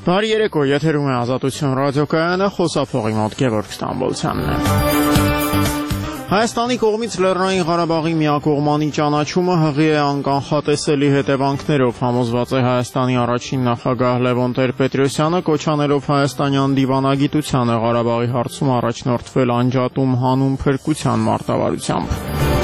Բարի երեկո, եթերում է Ազատություն ռադիոկայանը, խոսափողի մոտ Գևորգ Ստամբոլցյանն է։ Հայաստանի կողմից Լեռնային Ղարաբաղի միակողմանի ճանաչումը հղի է անկանխատեսելի հետևանքներով, համոզված է Հայաստանի առաջին նախագահ Լևոն Տեր-Պետրոսյանը, կոչ անելով հայաստանյան դիվանագիտությանը Ղարաբաղի հարցում առաջնորդվել անջատում հանուն փրկության մարտավարությամբ։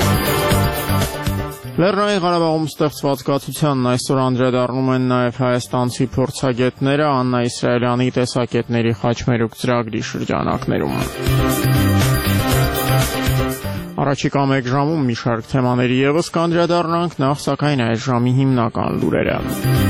Լեռնային Ղարաբաղում ստեղծված կացությանն այսօր անդրադառնում են նաև հայաստանցի փորձագետները Աննա Իսրայելյանի տեսակետների խաչմերուկ ծրագրի շրջանակներում։ Առաջիկա մեկ ժամում մի շարք թեմաների ևս կանդրադառնանք, նախ սակայն այս ժամի հիմնական լուրերը։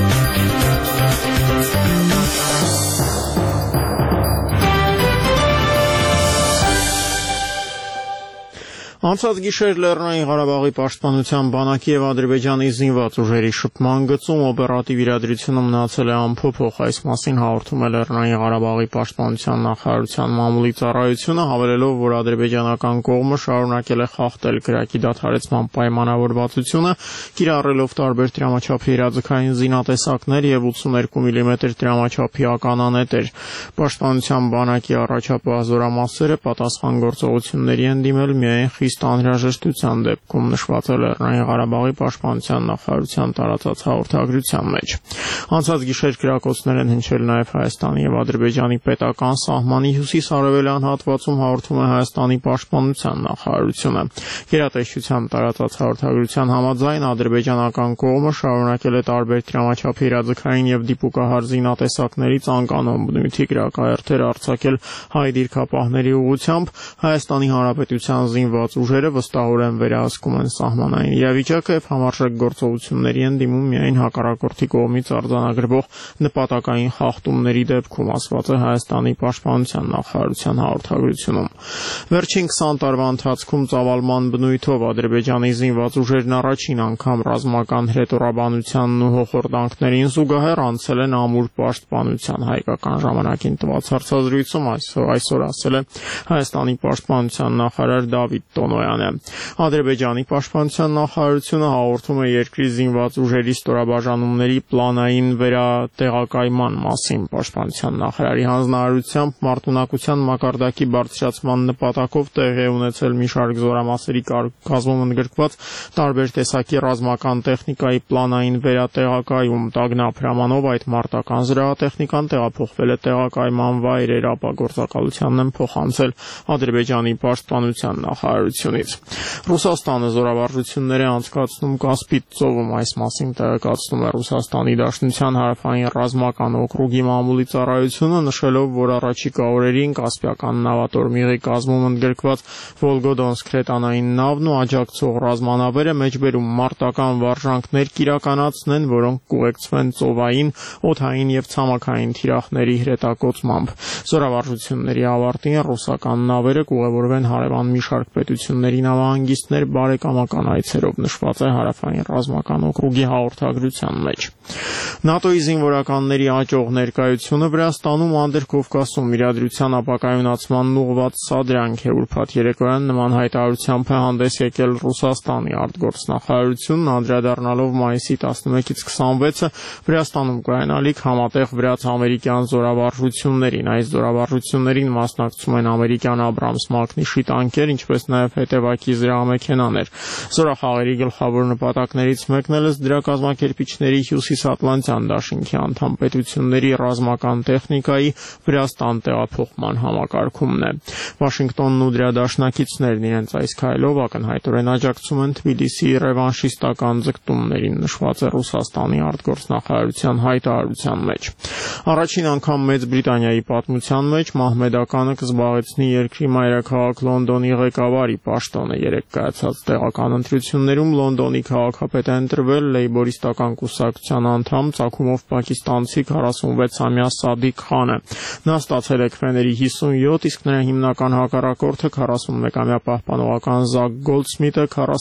Անցած գիշեր Լեռնային Ղարաբաղի պաշտպանության բանակի եւ Ադրբեջանի զինված ուժերի շփման գծում օպերատիվ իրադրությունը մնացել է անփոփոխ, այս մասին հաղորդում է Լեռնային Ղարաբաղի պաշտպանության նախարարության մամուլի ծառայությունը, հավելելով, որ ադրբեջանական կողմը շարունակել է խախտել կրակի դադարեցման պայմանավորվածությունը, կիրառելով տարբեր տրամաչափի իրազեկային զինատեսակներ եւ 82 մմ տրամաչափի ականանետեր։ Պաշտպանության բանակի առաջապահ զորամասերը պատասխան գործողությունների են դիմել միայն խիստ անհրաժեշտության դեպքում, նշված է Լեռնային Ղարաբաղի պաշտպանության նախարարության տարածած հաղորդագրության մեջ։ Անցած գիշեր կրակոցներ են հնչել նաև Հայաստանի եւ Ադրբեջանի պետական սահմանի հյուսիս-արևելյան հատվածում, հաղորդում է Հայաստանի պաշտպանության նախարարությունը։ Գերատեսչության տարածած հաղորդագրության համաձայն ադրբեջանական կողմը շարունակել է տարբեր տրամաչափի իրազեկային եւ դիպուկահար զինատեսակներից անկանոն բնույթի կրակահերթեր արձակել հայ դիրքապահների ուղղությամբ, Հայաստանի Հանրապետության զինված ուժերը վստահորեն վերահսկում են սահմանային իրավիճակը եւ համարժեք գործողությունների են դիմում միայն հակառակորդի կողմից արձանագրվող նպատակային խախտումների դեպքում, ասված է Հայաստանի պաշտպանության նախարարության հաղորդագրությունում։ Վերջին 20 տարվա ընթացքում ծավալման բնույթով Ադրբեջանի զինված ուժերն առաջին անգամ ռազմական հրետորաբանությանն ու հոխորտանքներին զուգահեռ անցել են ամուր պաշտպանության, հայկական ժամանակին տված հարցազրույցում այսօր ասել է Հայաստանի պաշտպանության նախարար Դավիթ Տոնոյանը։ Ադրբեջանի պաշտպանության նախարարությունը հաղորդում է երկրի զինված ուժերի ստորաբաժանումների պլանային վերատեղակայման մասին։ Պաշտպանության նախարարի հանձնարարությամբ մարտունակության մակարդակի բարձրացման նպատակով տեղի է ունեցել մի շարք զորամասերի կազմում ընդգրկված տարբեր տեսակի ռազմական տեխնիկայի պլանային վերատեղակայում։ Տագնապ հրամանով այդ մարտական զրահատեխնիկան տեղափոխվել է տեղակայման վայրեր, ապա գործակալությանն են փոխանցել Ադրբեջանի պաշտպանության նախարարությունից։ Ռուսաստանը զորավարժություններ է անցկացնում Կասպից ծովում, այս մասին տեղեկացնում է Ռուսաստանի Դաշնության հարավային ռազմական օկրուգի մամուլի ծառայությունը, նշելով, որ առաջիկա օրերին Կասպիական նավատորմիղի կազմում ընդգրկված Վոլգոդոնսկ հրետանային նավն ու աջակցող ռազմանավերը մեջբերում մարտական վարժանքներ կիրականացնեն, որոնք կուղեկցվեն ծովային, օդային եւ ցամաքային թիրախների հրետակոծմամբ։ Զորավարժությունների ավարտին ռուսական նավերը կուղևորվեն հարևան մի շարք պետությունների նավահանգիստներ բարեկամական այցերով, նշված է հարավային ռազմական օկրուգի հաղորդագրության մեջ։ ՆԱՏՕ-ի զինվորականների աճող ներկայությունը Վրաստանում Անդրկովկասում իրադրության ապակայունացմանն ուղղված սադրանք է։ Ուրբաթ երեկոյան նման հայտարարությամբ է հանդես եկել Ռուսաստանի արտգործնախարարությունն, անդրադառնալով մայիսի 11-ից 26-ը Վրաստանում կայանալիք համատեղ վրաց-ամերիկյան զորավարժություններին։ Այս զորավարժություններին մասնակցում են ամերիկյան Աբրամս մակնիշի տանկեր, ինչպես նաև հետևակի զրահամեքենաներ։ Զորախաղերի գլխավոր նպատակներից մեկն էլ դրա կազմակերպիչների Հյուսիսատլանտյան դաշինքի անդամ պետությունների ռազմական տեխնիկայի Վրաստան տեղափոխման համակարգումն է։ Վաշինգտոնն ու դրա դաշնակիցներն իրենց այս քայլով ակնհայտորեն աջակցում են Թբիլիսիի ռևանշիստական ձգտումներին, նշված է Ռուսաստանի արտգործնախարարության հայտարարության մեջ։ Առաջին անգամ Մեծ Բրիտանիայի պատմության մեջ մահմեդականը կզբաղեցնի երկրի մայրաքաղաք Լոնդոնի ղեկավարի պաշտոնը։ Երեկ կայացած տեղական ընտրություններում Լոնդոնի քաղաքապետ է ընտրվել լեյբորիստական կուսակցության անդամ ծագումով պակիստանցի 46-ամյա Սադիկ Խանը։ Նա ստացել է քվեների 57, իսկ նրա հիմնական հակառակորդը 41-ամյա պահպանողական Զակ Գոլդսմիթը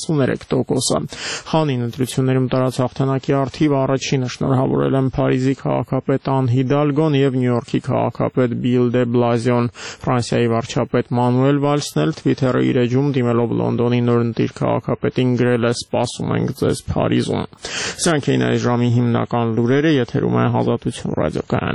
43%։ Խանին ընտրություններում տարած հաղթանակի առթիվ առաջինը շնորհավորել են Փարիզի քաղաքապետ Ան Հիդալգոն եւ Նյու Յորքի քաղաքապետ Բիլ դե Բլազիոն։ Ֆրանսիայի վարչապետ Մանուել Վալսն էլ Twitter-ի իր էջում դիմելով Լոնդոնի նորընտիր քաղաքապետին գրել է «Սպասում ենք ձեզ Փարիզում»։ Սրանք էին այս ժամի հիմնական լուրերը, եթերում է Ազատություն ռադիոկայանը։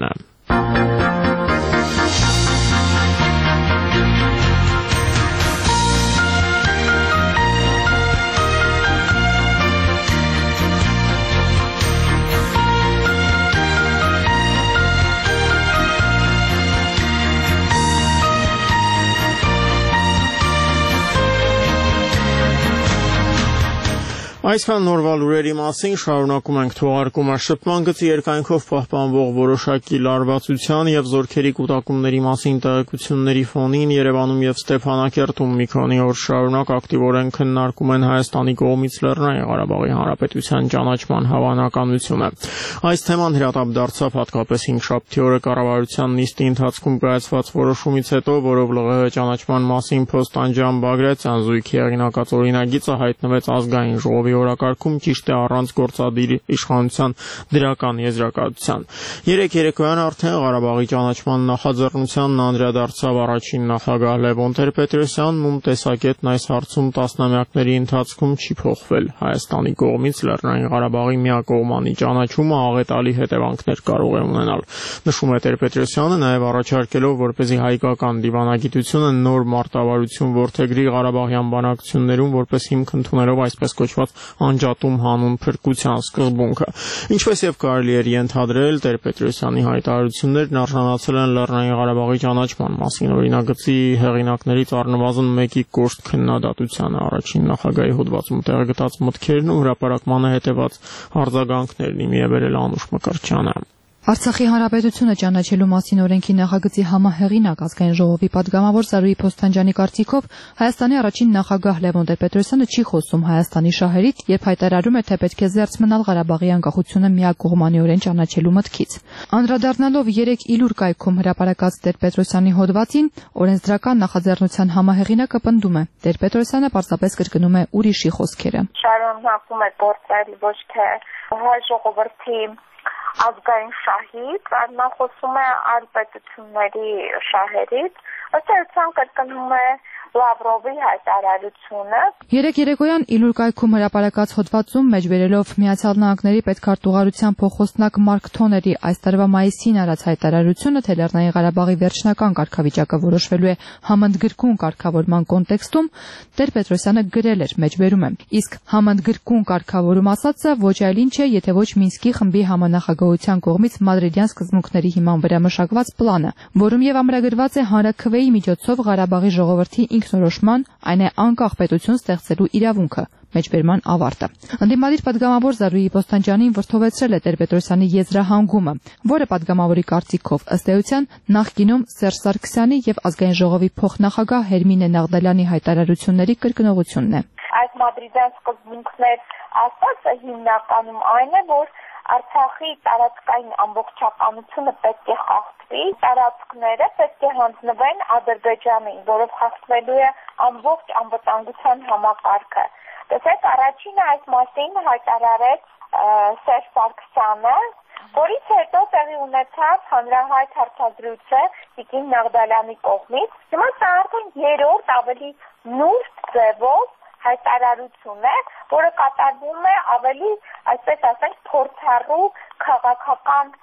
Այսքան նորվա լուրերի մասին շարունակում ենք թողարկումը շփման գծի երկայնքով պահպանվող որոշակի լարվածության եւ զորքերի կուտակումների մասին տեղեկությունների ֆոնին Երևանում եւ Ստեփանակերտում մի քանի օր շարունակ ակտիվորեն քննարկում են Հայաստանի կողմից Լեռնային Ղարաբաղի Հանրապետության ճանաչման հավանականությունը։ Այս թեման հրատապ դարձավ հատկապես 5-շաբթի օրը կառավարության նիստի ընթացքում կայացված որոշումից հետո, որով ԼՂՀ ճանաչման մասին Փոստանջան Բագրատյան զույգի հեղինակած օրինագիծը հայտնվեց ազգային ժողովի օրակարգում ճիշտ է առանց գործադիր իշխանության դրական եզրակացության։ Երեկ երեկոյան արդեն Ղարաբաղի ճանաչման նախաձեռնությանն անդրադարձավ առաջին նախագահ Լևոն Տեր-Պետրոսյանն, ում տեսակետն այս հարցում տասնամյակների ընթացքում չի փոխվել։ Հայաստանի կողմից Լեռնային Ղարաբաղի միակողմանի ճանաչումը աղետալի հետևանքներ կարող է ունենալ։ Նշում է Տեր-Պետրոսյանը, նաև առաջարկելով, որպեսզի հայկական դիվանագիտությունը նոր մարտավարություն որդեգրի Ղարաբաղյան բանակցություններում, որպես հիմք ընդունելով այսպես կոչված անջատում հանուն փրկության սկզբունքը։ Ինչպես եւ կարելի էր ենթադրել, Տեր-Պետրոսյանի հայտարարություններն արժանացել են Լեռնային Ղարաբաղի ճանաչման մասին օրինագծի հեղինակներից առնվազն մեկի կոշտ քննադատությանը, առաջին նախագահի հոդվածում տեղգտած մտքերն ու հրապարակմանը հետևած արձագանքներն իմի է բերել Անուշ Մկրտչյանը։ Արցախի հանրապետությունը ճանաչելու մասին օրենքի նախագծի համահեղինակ ազգային ժողովի падգամավոր Զարուհի Փոստանջյանի կարծիքով Հայաստանի առաջին նախագահ Լևոն Տեր-Պետրոսյանը չի խոսում Հայաստանի շահերից, երբ հայտարարում է, թե պետք է զերծ մնալ Ղարաբաղի անկախությունը միակողմանիորեն ճանաչելու մտքից։ Անդրադառնալով երեք Իլուր կայքում հրապարակած Տեր-Պետրոսյանի հոդվածին, օրենսդրական նախաձեռնության համահեղինակը պնդում է. Տեր-Պետրոսյանը պարզապես կրկնում է ուրիշի խոսքերը։ Շարունակում է գործել ոչ թե հայ ժողովրդի ազգային շահից, այլ նա խոսում է այլ պետությունների շահերից, ըստ էության կրկնում է Լավրովի հայտարարությունը։ Երեկ երեկոյան Իլուր կայքում հրապարակած հոդվածում մեջբերելով Միացյալ Նահանգների պետքարտուղարության փոխոստնակ Մարկ Թոների այս տարվա մայիսին արած հայտարարությունը, թե Լեռնային Ղարաբաղի վերջնական կարգավիճակը որոշվելու է համընդգրկուն կարգավորման կոնտեքստում, Տեր-Պետրոսյանը գրել էր, մեջբերում է. իսկ համընդգրկուն կարգավորում ասածը ոչ այլ ինչ է, եթե ոչ Մինսկի խմբի համանախագահության կողմից մադրիդյան սկզբունքների հիման վրա մշակված պլանը, որում եւ ամրագրված է հանրաքվեի միջոցով Ղարաբաղի ժողովրդի ինքնորոշման, այն է անկախ պետություն ստեղծելու իրավունքը։ Մեջբերման ավարտը։ Ընդդիմադիր падգամավոր Զարուհի Փոստանջյանին վրդովեցրել է Տեր-Պետրոսյանի եզրահանգումը, որը падգամավորի կարծիքով ըստ էության նախկինում Սերժ Սարգսյանի եւ ազգային ժողովի փոխնախագահ Հերմինե Նաղդալյանի հայտարարությունների կրկնողությունն է։ Այդ մադրիդյան սկզբունքներ ասածը հիմնականում այն է, որ Արցախի տարածքային ամբողջականությունը պետք է խախտվի, տարածքները պետք է հանձնվեն Ադրբեջանին, որով խախտվելու է ամբողջ անվտանգության համակարգը։ Տեսեք, առաջինը այս մասին հայտարարեց Սերժ Սարգսյանը, որից հետո տեղի ունեցավ հանրահայտ հարցազրույցը Տիկին Նաղդալյանի կողմից։ Հիմա սա արդեն երրորդ ավելի նուրբ ձևով հայտարարություն է, որը կատարվում է ավելի, այսպես ասենք, փորձառու քաղաքական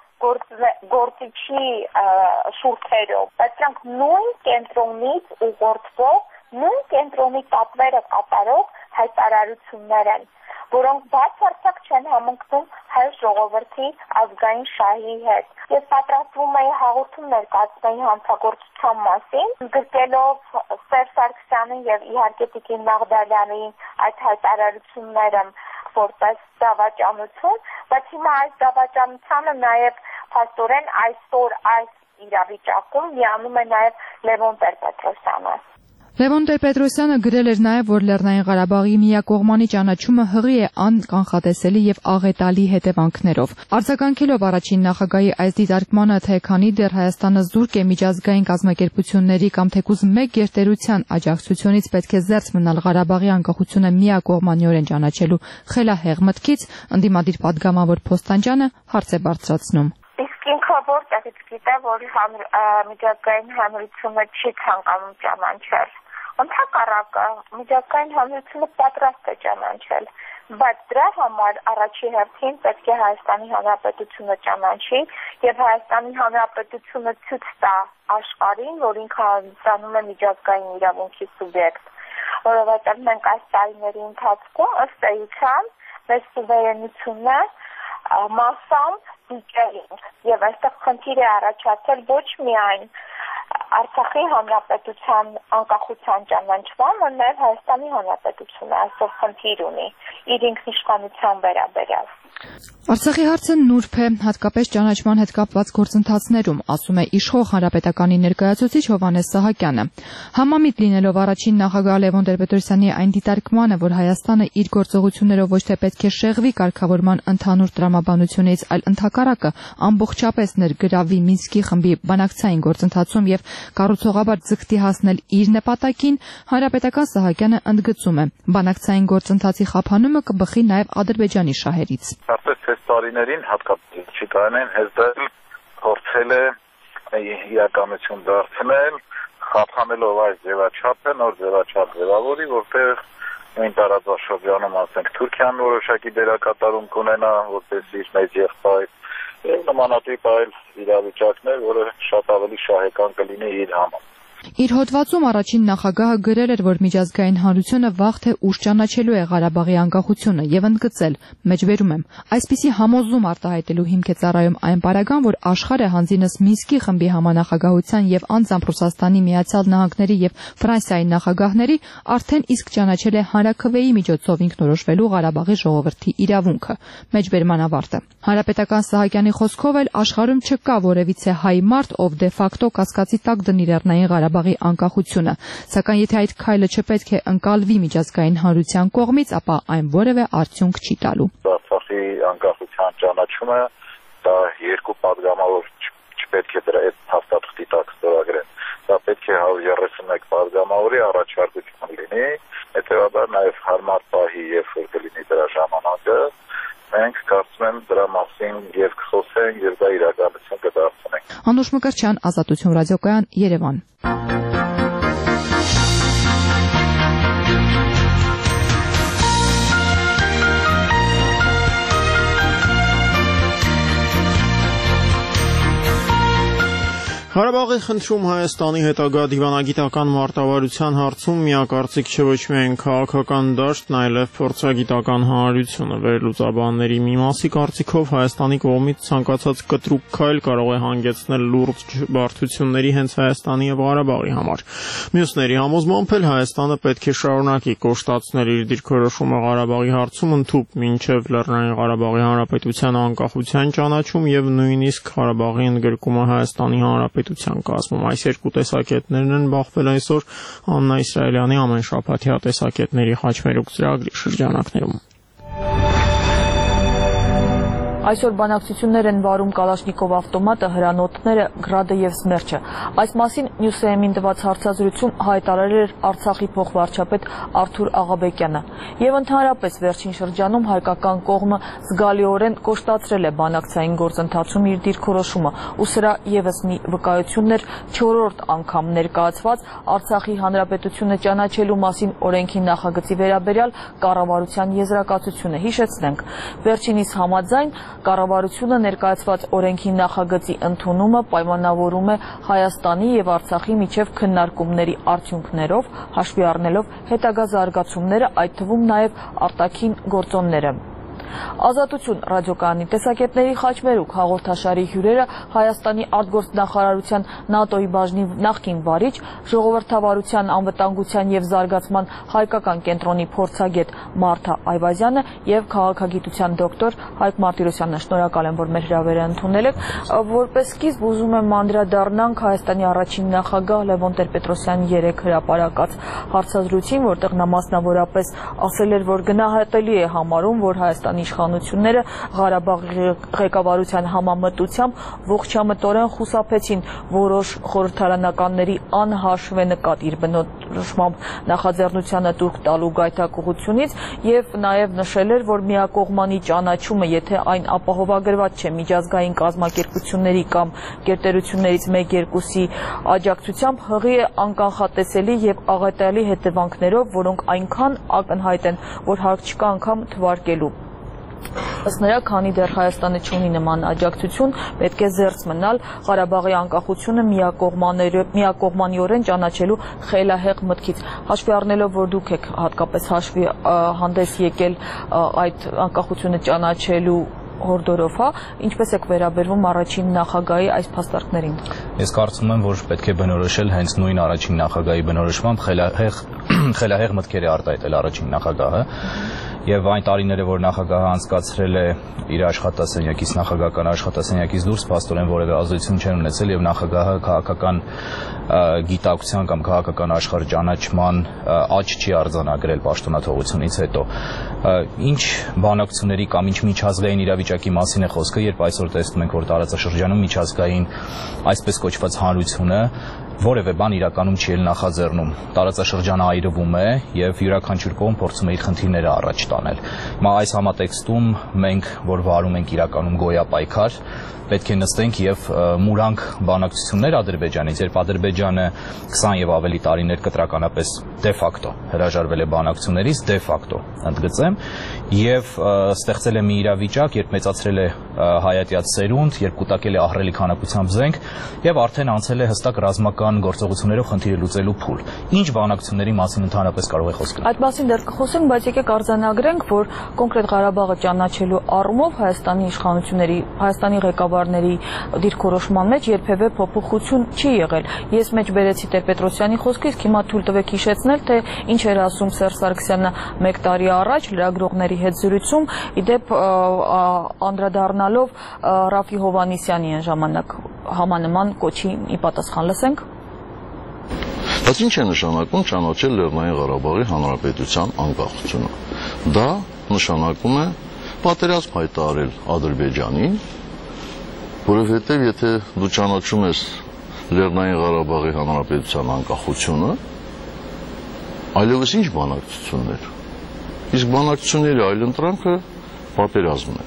գործիչի շուրթերով, բայց նրանք նույն կենտրոնից ուղղորդվող, նույն կենտրոնի պատվերը կատարող հայտարարություններ են, որոնք բացարձակ չեն համընկնում հայ ժողովրդի ազգային շահի հետ։ Ես պատրաստվում էի հաղորդում ներկայացնել հանցագործության մասին, գրկելով Սերժ Սարգսյանին եւ իհարկե Տիկին Նաղդալյանին այդ հայտարարությունները որպես դավաճանություն, բայց հիմա այս դավաճանությանը նաեւ փաստորեն այսօր այս իրավիճակում միանում է նաեւ Լևոն Տեր-Պետրոսյանը։ Լևոն Տեր-Պետրոսյանը գրել էր նաև, որ Լեռնային Ղարաբաղի միակողմանի ճանաչումը հղի է անկանխատեսելի եւ աղետալի հետևանքներով։ Արձագանքելով առաջին նախագահի այս դիտարկմանը, թե քանի դեռ Հայաստանը զուրկ է միջազգային կազմակերպությունների կամ թեկուզ մեկ գերտերության աջակցությունից պետք է զերծ մնալ Ղարաբաղի անկախությունը միակողմանիորեն ճանաչելու խելահեղ մտքից, ընդդիմադիր падգամավոր Փոստանջյանը հարց է բարձրացնում։ Իսկ ինքը որտեղից գիտե, որ միջազգային հանրությունը չի ցանկանում ճանաչել։ Ընդհակառակը միջազգային հանրությունը պատրաստ է ճանաչել։ բայց դրա համար առաջի հերթին պետք է Հայաստանի Հանրապետությունը ճանաչի եւ Հայաստանի Հանրապետությունը ցույց տա աշխարհին, որ ինքը հանձնում է միջազգային իրավունքի սուբյեկտ, որովհետեւ մենք այս տարիների ընթացքում ըստ էության մեր սուվերենությունը մասամբ դիճել ենք եւ այստեղ խնդիր է առաջացել ոչ միայն Արցախի հանրապետության անկախության ճանաչումը, նաև Հայաստանի հանրապետությունը այսօր խնդիր ունի իր ինքնիշխանության վերաբերյալ։ Արցախի հարցը նուրբ է, հատկապես ճանաչման հետ կապված գործընթացներում, ասում է իշխող հանրապետականի ներկայացուցիչ Հովհաննես Սահակյանը։ Համամիտ լինելով առաջին նախագահ Լևոն Տեր-Պետրոսյանի այն դիտարկմանը, որ Հայաստանը իր գործողություններով ոչ թե պետք է շեղվի կարգավորման ընդհանուր տրամաբանությունից, այլ ընդհակառակը ամբողջապես ներգրավվի Մինսկի խմբի բանակցային գործընթացում եւ կառուցողաբար ձգտի հասնել իր նպատակին, հանրապետական Սահակյանը ընդգծում է, բանակցային գործընթացի խափանումը կբխի նաեւ Ադրբեջանի շահերից։ Կարծես այս տարիներին հատկապես չիտանեն հեզդել փորձել է իրականություն դարձնել, խափանելով այս ձևաչափը, նոր ձևաչափ ձևավորի, որտեղ նույն տարածաշրջանում, ասենք, Թուրքիան որոշակի դերակատարում կունենա, որպես իր մեծ եղբայր, եւ նմանատիպ այլ իրավիճակներ, որը շատ ավելի շահեկան կլինի իր համար։ Իր հոդվածում առաջին նախագահը գրել էր, որ միջազգային հանրությունը վաղ թե ուշ ճանաչելու է Ղարաբաղի անկախությունը եւ ընդգծել. մեջբերում եմ, այսպիսի համոզում արտահայտելու հիմք է ծառայում այն պարագան, որ աշխարհը հանձինս Մինսկի խմբի համանախագահության եւ անձամբ Ռուսաստանի Միացյալ Նահանգների եւ Ֆրանսիայի նախագահների արդեն իսկ ճանաչել է հանրաքվեի միջոցով ինքնորոշվելու Ղարաբաղի ժողովրդի իրավունքը։ Մեջբերման ավարտը։ Հանրապետական Սահակյանի խոսքով էլ աշխարհում չկա որևիցե հայ մարդ, ով դե ֆակտո կասկածի տակ դնի Լեռնային Ղարաբաղի անկախությունը, սակայն եթե այդ քայլը չպետք է ընկալվի միջազգային հանրության կողմից, ապա այն որևէ արդյունք չի տալու։ Արցախի անկախության ճանաչումը դա երկու падգամավոր չպետք է դրա այդ հաստատքի տակ ստորագրեն։ Դա պետք է 131 падգամավորի առաջարկություն լինի, հետեւաբար նաև հարմար պահի, երբ որ կլինի դրա ժամանակը, մենք կարծում եմ դրա մասին եւ կխոսենք եւ դա իրականություն կդարձնենք։ Անուշ Մկրտչյան, Ազատություն ռադիոկայան, Երևան։ Ղարաբաղի խնդրում Հայաստանի հետագա դիվանագիտական մարտավարության հարցում միակարծիք չէ ոչ միայն քաղաքական դաշտն, այլև փորձագիտական հանրությունը։ Վերլուծաբանների մի մասի կարծիքով Հայաստանի կողմից ցանկացած կտրուկ քայլ կարող է հանգեցնել լուրջ բարդությունների հենց Հայաստանի եւ Ղարաբաղի համար։ Մյուսների համոզմամբ էլ Հայաստանը պետք է շարունակի կոշտացնել իր դիրքորոշումը Ղարաբաղի հարցում ընդհուպ մինչև Լեռնային Ղարաբաղի Հանրապետության անկախության ճանաչում եւ նույնիսկ Ղարաբաղի ընդգրկումը Հայաստանի Հանրապետության կազմում։ Այս երկու տեսակետներն են բախվել այսօր Աննա Իսրայելյանի ամեն շաբաթյա տեսակետների խաչմերուկ ծրագրի շրջանակներում։ Այսօր բանակցություններ են վարում Կալաշնիկով ավտոմատը, հրանոթները, գրադը եւ սմերջը։ Այս մասին Նյուսեմին տված հարցազրույցում հայտարարել էր Արցախի փոխվարչապետ Արթուր Աղաբեկյանը։ Եվ ընդհանրապես վերջին շրջանում հայկական կողմը զգալիորեն կոշտացրել է բանակցային գործընթացում իր դիրքորոշումը, ու սրա եւս մի վկայությունն էր 4-րդ անգամ ներկայացված Արցախի հանրապետությունը ճանաչելու մասին օրենքի նախագծի վերաբերյալ կառավարության եզրակացությունը։ Հիշեցնենք, վերջինիս համաձայն կառավարությունը ներկայացված օրենքի նախագծի ընդունումը պայմանավորում է Հայաստանի եւ Արցախի միջև քննարկումների արդյունքներով, հաշվի առնելով հետագա զարգացումները, այդ թվում նաեւ արտաքին գործոնները։ Ազատություն ռադիոկայանի տեսակետների խաչմերուկ հաղորդաշարի հյուրերը Հայաստանի արտգործնախարարության ՆԱՏՕ-ի բաժնի նախկին վարիչ, ժողովրդավարության, անվտանգության եւ զարգացման հայկական կենտրոնի փորձագետ Մարթա Այվազյանը եւ քաղաքագիտության դոկտոր Հայկ Մարտիրոսյանը։ Շնորհակալ եմ, որ մեր հրավերը ընդունել եք։ Որպես սկիզբ ուզում եմ անդրադառնանք Հայաստանի առաջին նախագահ Լևոն Տեր-Պետրոսյանի երեկ հրապարակած հարցազրույցին, որտեղ նա մասնավորապես ասել էր, որ գնահատելի է համարում, որ Հայաստանի Հայաստանի իշխանությունները Ղարաբաղի ղեկավարության համամտությամբ ողջամտորեն խուսափեցին որոշ խորհրդարանականների անհաշվենկատ իր բնորոշմամբ նախաձեռնությանը տուրք տալու գայթակղությունից եւ նաեւ նշել էր, որ միակողմանի ճանաչումը, եթե այն ապահովագրված չէ միջազգային կազմակերպությունների կամ գերտերություններից 1-2-ի աջակցությամբ, հղի է անկանխատեսելի եւ աղետալի հետևանքներով, որոնք այնքան ակնհայտ են, որ հարկ չկա անգամ թվարկելու։ Ըստ նրա, քանի դեռ Հայաստանը չունի նման աջակցություն, պետք է զերծ մնալ Ղարաբաղի անկախությունը միակողմանիորեն ճանաչելու խելահեղ մտքից։ Հաշվի առնելով, որ դուք եք հատկապես հաշվի հանդես եկել այդ անկախությունը ճանաչելու հորդորով, ինչպես եք վերաբերվում առաջին նախագահի այս փաստարկներին։ Ես կարծում եմ, որ պետք է բնորոշել հենց նույն առաջին նախագահի բնորոշմամբ խելահեղ մտքեր է արտահայտել առաջին նախագահը, եւ այն տարիները, որ նախագահը անցկացրել է իր աշխատասենյակից, նախագահական աշխատասենյակից դուրս, փաստորեն որևէ ազդեցություն չեն ունեցել եւ նախագահը քաղաքական գիտակցության կամ քաղաքական աշխարհճանաչման աճ չի արձանագրել պաշտոնաթողությունից հետո։ Ինչ բանակցությունների կամ ինչ միջազգային իրավիճակի մասին է խոսքը, երբ այսօր տեսնում ենք, որ տարածաշրջանում միջազգային այսպես կոչված հանրությունը որևէ բան իրականում չի էլ նախաձեռնում։ Տարածաշրջանը այրվում է եւ յուրաքանչյուր կողմ փորձում է իր խնդիրները առաջ տանել։ Հիմա այս համատեքստում մենք, որ վարում ենք իրականում գոյապայքար, պետք է նստենք եւ մուրանք բանակցություններ Ադրբեջանից, երբ Ադրբեջանը 20 եւ ավելի տարիներ կտրականապես դե ֆակտո հրաժարվել է բանակցություններից, դե ֆակտո ընդգծեմ, եւ ստեղծել է մի իրավիճակ, երբ մեծացրել է հայատյաց սերունդ, երբ կուտակել է ահռելի քանակությամբ զենք եւ արդեն անցել է հստակ ռազմական գործողություններով խնդիրը լուծելու փուլ։ Ինչ բանակցությունների մասին ընդհանրապես կարող է խոսք գնել։ Այդ մասին դեռ կխոսենք, բայց եկեք արձանագրենք, որ կոնկրետ Ղարաբաղը ճանաչելու առումով Հայաստանի իշխանությունների, Հայաստանի ղեկավարների դիրքորոշման մեջ երբևէ փոփոխություն չի եղել։ Ես մեջ բերեցի Տեր-Պետրոսյանի խոսքը, իսկ հիմա թույլ տվեք հիշեցնել, թե ինչ էր ասում Սերժ Սարգսյանը 1 տարի առաջ լրագրողների հետ զրույցում, իդեպ անդրադառնալով Ռաֆի Հովհաննիսյանի այն ժամանակ համանման կոչի ի պատասխան լսենք։ Բայց ինչ է նշանակում ճանաչել Լեռնային Ղարաբաղի Հանրապետության անկախությունը։ Դա նշանակում է պատերազմ հայտարարել Ադրբեջանին, որովհետև եթե դու ճանաչում ես Լեռնային Ղարաբաղի Հանրապետության անկախությունը, այլևս ինչ բանակցություններ։ Իսկ բանակցությունների այլընտրանքը պատերազմն է։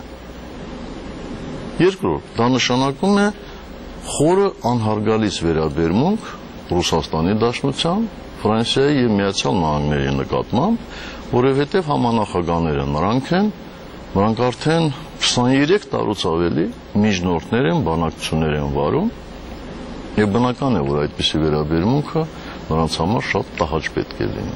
Երկրորդ, դա նշանակում է խորը անհարգալից վերաբերմունք Ռուսաստանի Դաշնության, Ֆրանսիայի եւ Միացյալ Նահանգների նկատմամբ, որովհետեւ համանախագահները նրանք արդեն 23 տարուց ավելի միջնորդներ են, բանակցություններ են վարում, եւ բնական է, որ այդպիսի վերաբերմունքը նրանց համար շատ տհաճ պետք է լինի։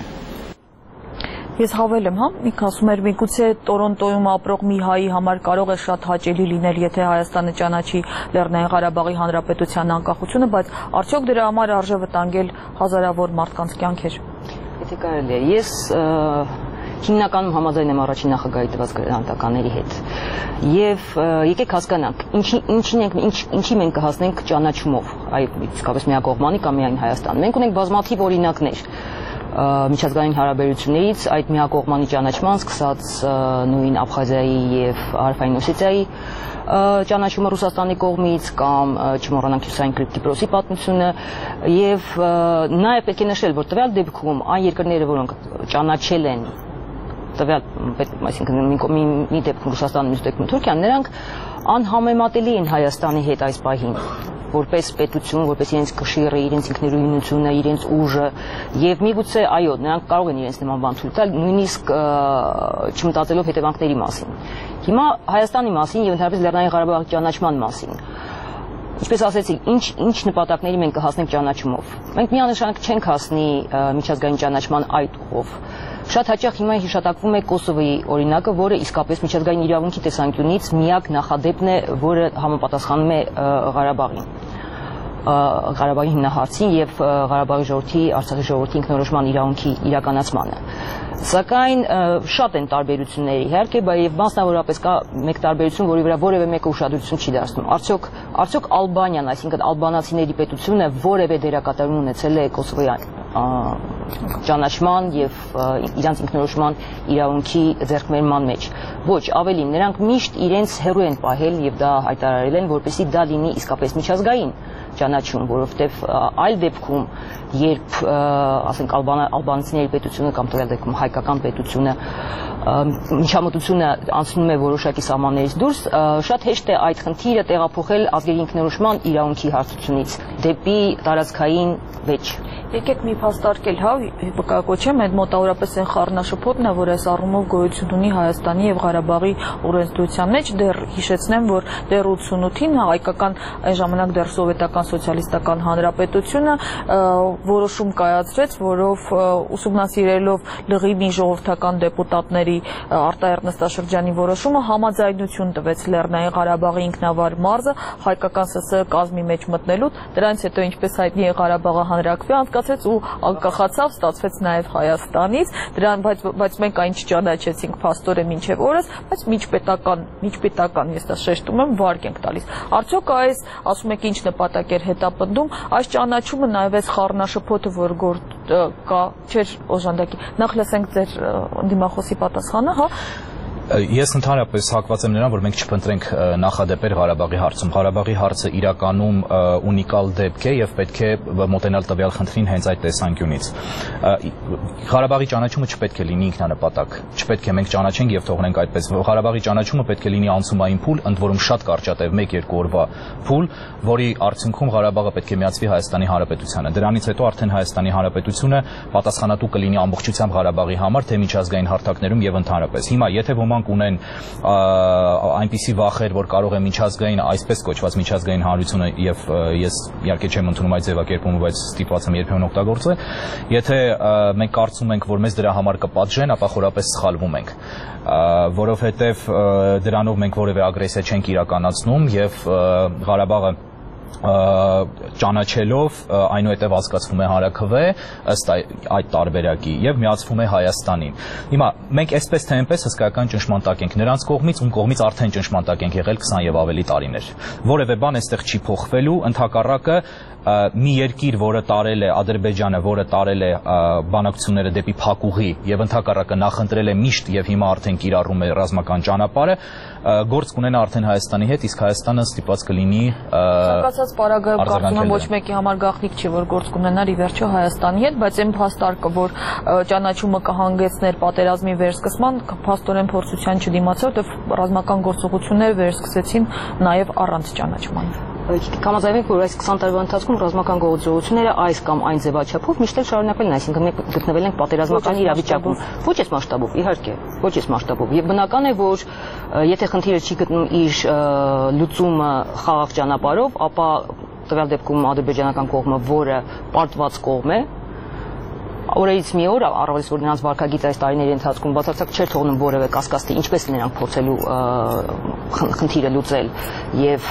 Ես հավելեմ, ինքը ասում էր, միգուցե Տորոնտոյում ապրող մի հայի համար կարող է շատ հաճելի լինել, եթե Հայաստանը ճանաչի Լեռնային Ղարաբաղի Հանրապետության անկախությունը, բայց արդյոք դրա համար արժե վտանգել հազարավոր մարդկանց կյանքեր։ Եթե կարելի է, ես հիմնականում համաձայն եմ առաջին նախագահի տված գրանտականների հետ։ Եվ եկեք հասկանանք, ինչի մենք կհասնենք ճանաչումով, իսկապես միակողմանի կամ միայն Հայաստան։ Մենք ունենք բազմաթիվ օրինակներ միջազգային հարաբերություններից, այդ միակողմանի ճանաչման սկսած նույն Աբխազիայի եւ Հարավային Օսետիայի ճանաչումը Ռուսաստանի կողմից կամ չմոռանանք Հյուսային Կիպրոսի պատմությունը եւ նաեւ պետք է նշել, որ տվյալ դեպքում այն երկրները, որոնք ճանաչել են այսինքն մի դեպքում Ռուսաստանը, մյուս դեպքում Թուրքիան, նրանք անհամեմատելի են Հայաստանի հետ այս պահին, որպես պետություն, որպես իրենց կշիռը, իրենց ինքնուրույնությունը, իրենց ուժը, եւ միգուցե այո, նրանք կարող են իրենց նման բան թույլ տալ, նույնիսկ չմտածելով հետևանքների մասին։ Հիմա Հայաստանի մասին եւ ընդհանրապես Լեռնային Ղարաբաղի ճանաչման մասին։ Ինչպես ասեցի, ինչ նպատակների մենք կհասնենք ճանաչումով։ Մենք միանշանակ չենք հասնի միջազգային ճանաչման այդ ուղով։ Շատ հաճախ հիմա հիշատակվում է Կոսովոյի օրինակը, որը իսկապես միջազգային իրավունքի տեսանկյունից միակ նախադեպն է, որը համապատասխանում է Ղարաբաղին։ Ղարաբաղի հիմնահարցին եւ Ղարաբաղի ժողովրդի, Արցախի ժողովրդի ինքնորոշման իրավունքի իրականացմանը։ Սակայն շատ են տարբերությունները իհարկե, բայց մասնավորապես կա մեկ տարբերություն, որի վրա որևէ մեկը ուշադրություն չի դարձնում։ Արդյոք Ալբանիան, այսինքն ալբանացիների պետությունը որևէ դերակատարություն ունեցել է Կոսովոյի ճանաչման եւ իրանց ինքնորոշման իրավունքի ձեռքբերման մեջ։ Ոչ, ավելին, նրանք միշտ իրենց հեռու են պահել եւ դա հայտարարել են, որպեսզի դա լինի իսկապես միջազգային ճանաչում, որովհետև այլ դեպքում, երբ ասենք ալբանացիների պետությունը կամ տվյալ դեպքում հայկական պետությունը միջամտությունը անցնում է որոշակի սահմաններից դուրս, շատ հեշտ է այդ խնդիրը տեղափոխել ազգերի ինքնորոշման իրավունքի հարցությունից դեպի տարածքային վեճ։ Եկեք մի փաստարկել, կոչեմ, այդ մոտավորապես այն խառնաշփոթն է, որ այս առումով գոյություն ունի Հայաստանի եւ Ղարաբաղի օրենսդրության մեջ, դեռ հիշեցնեմ, որ դեռ 88-ին հայկական այն ժամանակ դեռ սովետական սոցիալիստական հանրապետությունը որոշում կայացրեց, որով ուսումնասիրելով լղի մի ժողովրդական դեպուտատների Արտահերտ նստաշրջանի որոշումը համաձայնություն տվեց Լեռնային Ղարաբաղի ինքնավար մարզը հայկական ՍՍՀ կազմի մեջ մտնելու, դրանից հետո ինչպես հայտնի է Ղարաբաղը հանրաքվե անցկացրեց ու անկախացավ, ստացվեց նաև Հայաստանից, բայց մենք այն չճանաչեցինք փաստորեն մինչև օրս, բայց միջպետական, ես դա շեշտում եմ, վարկ ենք տալիս։ Արդյոք այս, ասում եք, ինչ նպատակ էր հետապնդում, այս ճանաչումը նաև այս խառնաշփոթը, որ կա, չէր օժանդակի։ Նախ լսենք ձեր դիմախոսի պատասխանը, հա։ Ես ընդհանրապես հակված եմ նրան, որ մենք չփնտրենք նախադեպեր Ղարաբաղի հարցում։ Ղարաբաղի հարցը իրականում ունիկալ դեպք է եւ պետք է մոտենալ տվյալ խնդրին հենց այդ տեսանկյունից։ Ղարաբաղի ճանաչումը չպետք է լինի ինքնանպատակ։ Չպետք է մենք ճանաչենք եւ թողնենք այդպես։ Ղարաբաղի ճանաչումը պետք է լինի անցումային փուլ, ընդ որում շատ կարճատև 1-2 օրվա փուլ, որի արդյունքում Ղարաբաղը պետք է միացվի Հայաստանի Հանրապետությանը։ Դրանից հետո արդեն Հայաստանի Հանրապետությունը պատասխանատու կլինի ամբողջությամբ Ղարաբաղի համար, թե միջազգային հարթակներում եւ ընդհանրապես։ Հիմա եթե ունեն այնպիսի վախեր, որ կարող է միջազգային, այսպես կոչված միջազգային հանրությունը եւ ես իհարկե չեմ ընդունում այդ ձևակերպումը, բայց ստիպված եմ երբեմն օգտագործել, եթե մենք կարծում ենք, որ մեզ դրա համար կպատժեն, ապա խորապես սխալվում ենք, որովհետեւ դրանով մենք որևէ ագրեսիա չենք իրականացնում եւ Ղարաբաղը ճանաչելով այնուհետև հասկացվում է հանրաքվե ըստ այդ տարբերակի եւ միացվում է Հայաստանին։ Հիմա մենք այսպես թե այնպես հսկայական ճնշման տակ ենք նրանց կողմից, ում կողմից արդեն ճնշման տակ ենք եղել 20 եւ ավելի տարիներ։ Որևէ բան այստեղ չի փոխվելու, ընդհակառակը մի երկիր, որը տարել է Ադրբեջանը, որը տարել է բանակցությունները դեպի փակուղի եւ ընդհակառակը նախընտրել է միշտ եւ հիմա արդեն կիրառում է ռազմական ճանապարհը, գործ կունենա արդեն Հայաստանի հետ, իսկ Հայաստանը ստիպված կլինի Հակասած պարագայում կարծում եմ ոչ մեկի համար գաղտնիք չի, որ գործ կունենար ի վերջո Հայաստանի հետ, բայց այն փաստարկը, որ ճանաչումը կհանգեցներ պատերազմի վերսկսման, փաստորեն փորձության չդիմացավ, որտեղ ռազմական գործողություններ վերսկսեցին նաեւ առանց ճանաչման։ Կամազայվենք, որ այս 20 տարվա ընթացքում ռազմական գործողությունները այս կամ այն ձևաչափով միշտ շարունակվել են, այսինքն մենք գտնվել ենք պատերազմական իրավիճակում, ոչ այս մասշտաբով, իհարկե, ոչ այս մասշտաբով, եւ բնական է, որ եթե խնդիրը չի գտնում իր լուծումը խաղաղ ճանապարհով, ապա տվյալ դեպքում ադրբեջանական կողմը, որը պարտված կողմ է, օրերից մի օր, առավելից որ նրանց վարկագիծը այս տարիների ընթացքում բացարձակ չէր թողնում որևէ կասկած, թե ինչպես նրանք փորձելու խնդիրը լուծել եւ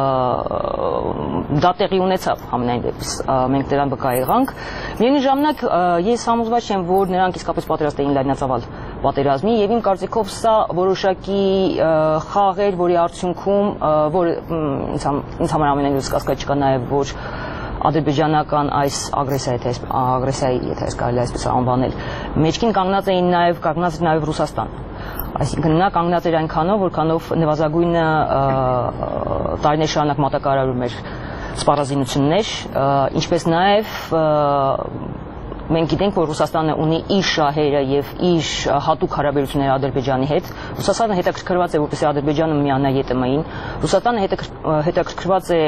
դա տեղի ունեցավ համենայն դեպս մենք դրան վկա եղանք։ Միևնույն ժամանակ ես համոզված եմ, որ նրանք իսկապես պատրաստ էին լայնածավալ պատերազմի եւ իմ կարծիքով սա որոշակի խաղ էր, որի արդյունքում որ ինձ համար ամենայն լույս կասկած չկա նաեւ որ ադրբեջանական այս ագրեսիայի, եթե այս կարելի այսպես անվանել, մեջքին կանգնած նաև Ռուսաստան։ Այսինքն նա կանգնած էր այնքանով, որքանով նվազագույնը տարիներ շարունակ մատակարարում էր սպառազինություններ, ինչպես նաև մենք գիտենք, որ Ռուսաստանը ունի իր շահերը եւ իր հատուկ հարաբերությունները Ադրբեջանի հետ։ Ռուսաստանը հետաքրքրված է, որպեսզի Ադրբեջանը միանա ԵՏՄ-ին։ Ռուսաստանը հետաքրքրված է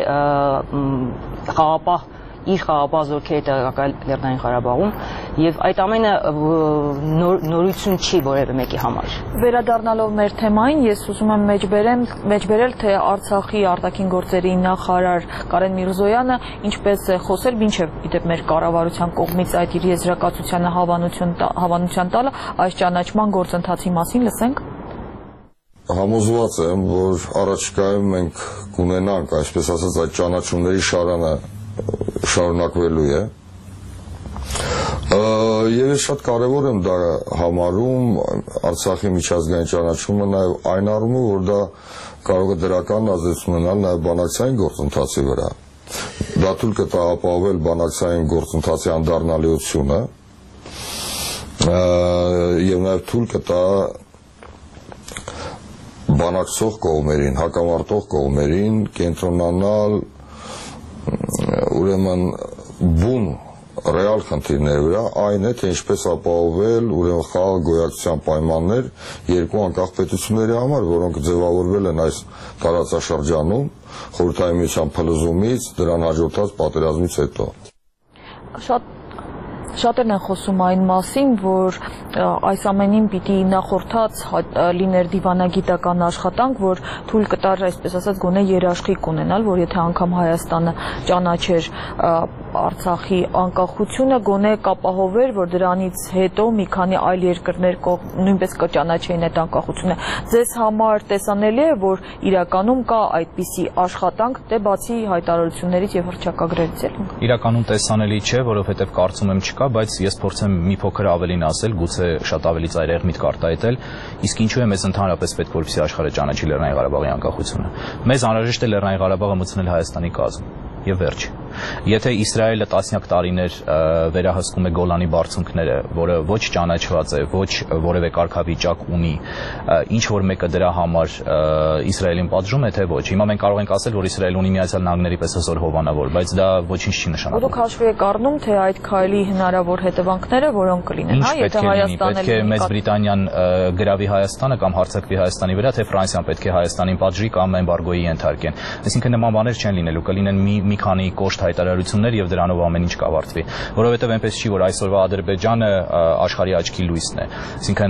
իր խաղապահ զորքերի տեղակայել Լեռնային Ղարաբաղում եւ այդ ամենը նորություն չի որևէ մեկի համար։ Վերադառնալով մեր թեմային, ես ուզում եմ մեջբերել, թե Արցախի արտաքին գործերի նախարար Կարեն Միրզոյանը ինչպես է խոսել, մինչև գիտեք մեր կառավարության կողմից այդ իր եզրակացությանը հավանության տալը այս ճանաչման գործընթացի մասին լսենք։ Համոզված եմ, որ առաջիկայում մենք կունենանք, այսպես ասած, այդ ճանաչումների շարանը շարունակվելու է։ Եվ ես շատ կարևոր եմ դա համարում Արցախի միջազգային ճանաչումը նաև այն առումով, որ դա կարող է դրական ազդեցություն ունենալ նաև բանակցային գործընթացի վրա։ Դա թույլ կտա ապահովել բանակցային գործընթացի անդառնալիությունը եւ նաև թույլ կտա բանակցող կողմերին, հակամարտող կողմերին կենտրոնանալ ուրեմն բուն ռեալ խնդիրների վրա, այն է, թե ինչպես ապահովել ուրեմն խաղաղ գոյակցության պայմաններ երկու անկախ պետությունների համար, որոնք ձևավորվել են այս տարածաշրջանում Խորհրդային Միության փլուզումից, դրան հաջորդած պատերազմից հետո։ Շատերն են խոսում այն մասին, որ այս ամենին պիտի նախորդած լիներ դիվանագիտական աշխատանք, որ թույլ կտար, այսպես ասած, գոնե երաշխիք ունենալ, որ եթե անգամ Հայաստանը ճանաչեր Արցախի անկախությունը, գոնե կապահովեր, որ դրանից հետո մի քանի այլ երկրներ նույնպես կճանաչեին այդ անկախությունը։ Ձեզ համար տեսանելի է, որ իրականում կա այդպիսի աշխատանք, թե բացի հայտարարություններից եւ հռչակագրերից էլ։ Իրականում տեսանելի չէ, որովհետեւ կարծում եմ չկա, բայց ես փորձեմ մի փոքր ավելին ասել, գուցե շատ ավելի ծայրահեղ միտք արտահայտել, իսկ ինչու է մեզ ընդհանրապես պետք որպեսզի աշխարհը ճանաչի Լեռնային Ղարաբաղի անկախությունը։ Մեզ անհրաժեշտ է Լեռնային Ղարաբաղը մտցնել Հայաստանի կազմ եւ վերջ։ Եթե Իսրայելը տասնյակ տարիներ վերահսկում է Գոլանի բարձունքները, որը ոչ ճանաչված է, ոչ որևէ կարգավիճակ ունի, ինչ որ մեկը դրա համար Իսրայելին պատժում է, թե ոչ։ Հիմա մենք կարող ենք ասել, որ Իսրայելը ունի Միացյալ Նահանգների պես հզոր հովանավոր, բայց դա ոչինչ չի նշանակում։ Դուք հաշվի եք առնում, թե այդ քայլի հնարավոր հետևանքները որոնք կլինեն, հա, եթե Հայաստանը պետք է Մեծ Բրիտանիան գրավի Հայաստանը կամ հարձակվի Հայաստանի վրա, թե Ֆրանսիան պետք է Հայաստանին պատժի կամ էմբարգոյի ենթարկեն։ Այսինքն նման բաներ չեն լինելու, կլինեն մի քանի կոշտ հայտարարություններ եւ դրանով ամեն ինչ կավարտվի, որովհետեւ այնպես չի, որ այսօրվա Ադրբեջանը աշխարհի աչքի լույսն է, այսինքն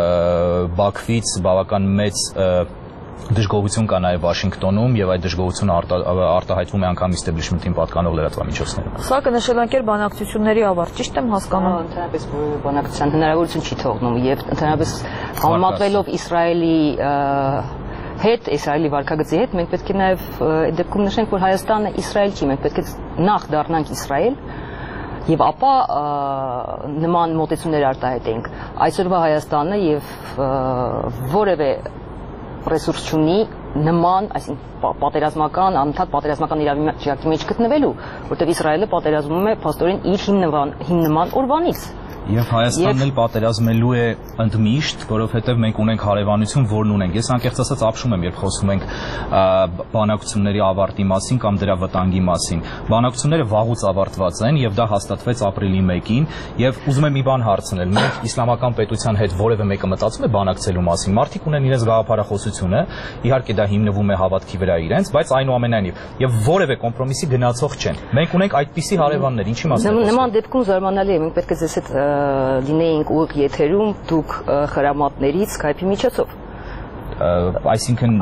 Բաքվից բավական մեծ դժգոհություն կա նաև Վաշինգտոնում եւ այդ դժգոհությունը արտահայտվում է անգամ իստեբլիշմենտին պատկանող լրատվամիջոցներում։ Սա կնշանակեր բանակցությունների ավարտ, ճիշտ եմ հասկանում։ Ընդհանրապես բանակցության հնարավորություն չի թողնում եւ ընդհանրապես համեմատվելով Իսրայելի հետ, Իսրայելի վարքագծի հետ, մենք պետք է նաև այդ դեպքում նշենք, որ Հայաստանը Իսրայել չի, մենք պետք է նախ դառնանք Իսրայել եւ ապա նման մոտեցումներ արտահայտենք։ Այսօրվա Հայաստանը եւ որևէ ռեսուրս չունի նման, այսինքն պատերազմական, անընդհատ պատերազմական իրավիճակի մեջ գտնվելու, որտեղ Իսրայելը պատերազմում է փաստորեն իր հիմնման օրվանից։ Եվ Հայաստանն էլ պատերազմելու է ընդմիշտ, որովհետև մենք ունենք հարևանություն, որն ունենք։ Ես անկեղծ ասած ապշում եմ, երբ խոսում ենք բանակցությունների ավարտի մասին կամ դրա վտանգի մասին։ Բանակցությունները վաղուց ավարտված են եւ դա հաստատվեց ապրիլի 1-ին եւ ուզում եմ մի բան հարցնել։ Մենք իսլամական պետության հետ որևէ մեկը մտածում է բանակցելու մասին։ Մարդիկ ունեն իրենց գաղափարախոսությունը, իհարկե դա հիմնվում է հավատքի վրա իրենց, բայց այնուամենայնիվ եւ որևէ կոմպրոմիսի գնացող չեն։ Մենք ունենք այդպիսի հարևաններ, ինչի մասին։ Նման դեպքում զարմանալի է, մենք պետք է ձեզ հետ լինեինք ուղիղ եթերում դուք խրամատներից Skype-ի միջոցով։ Այսինքն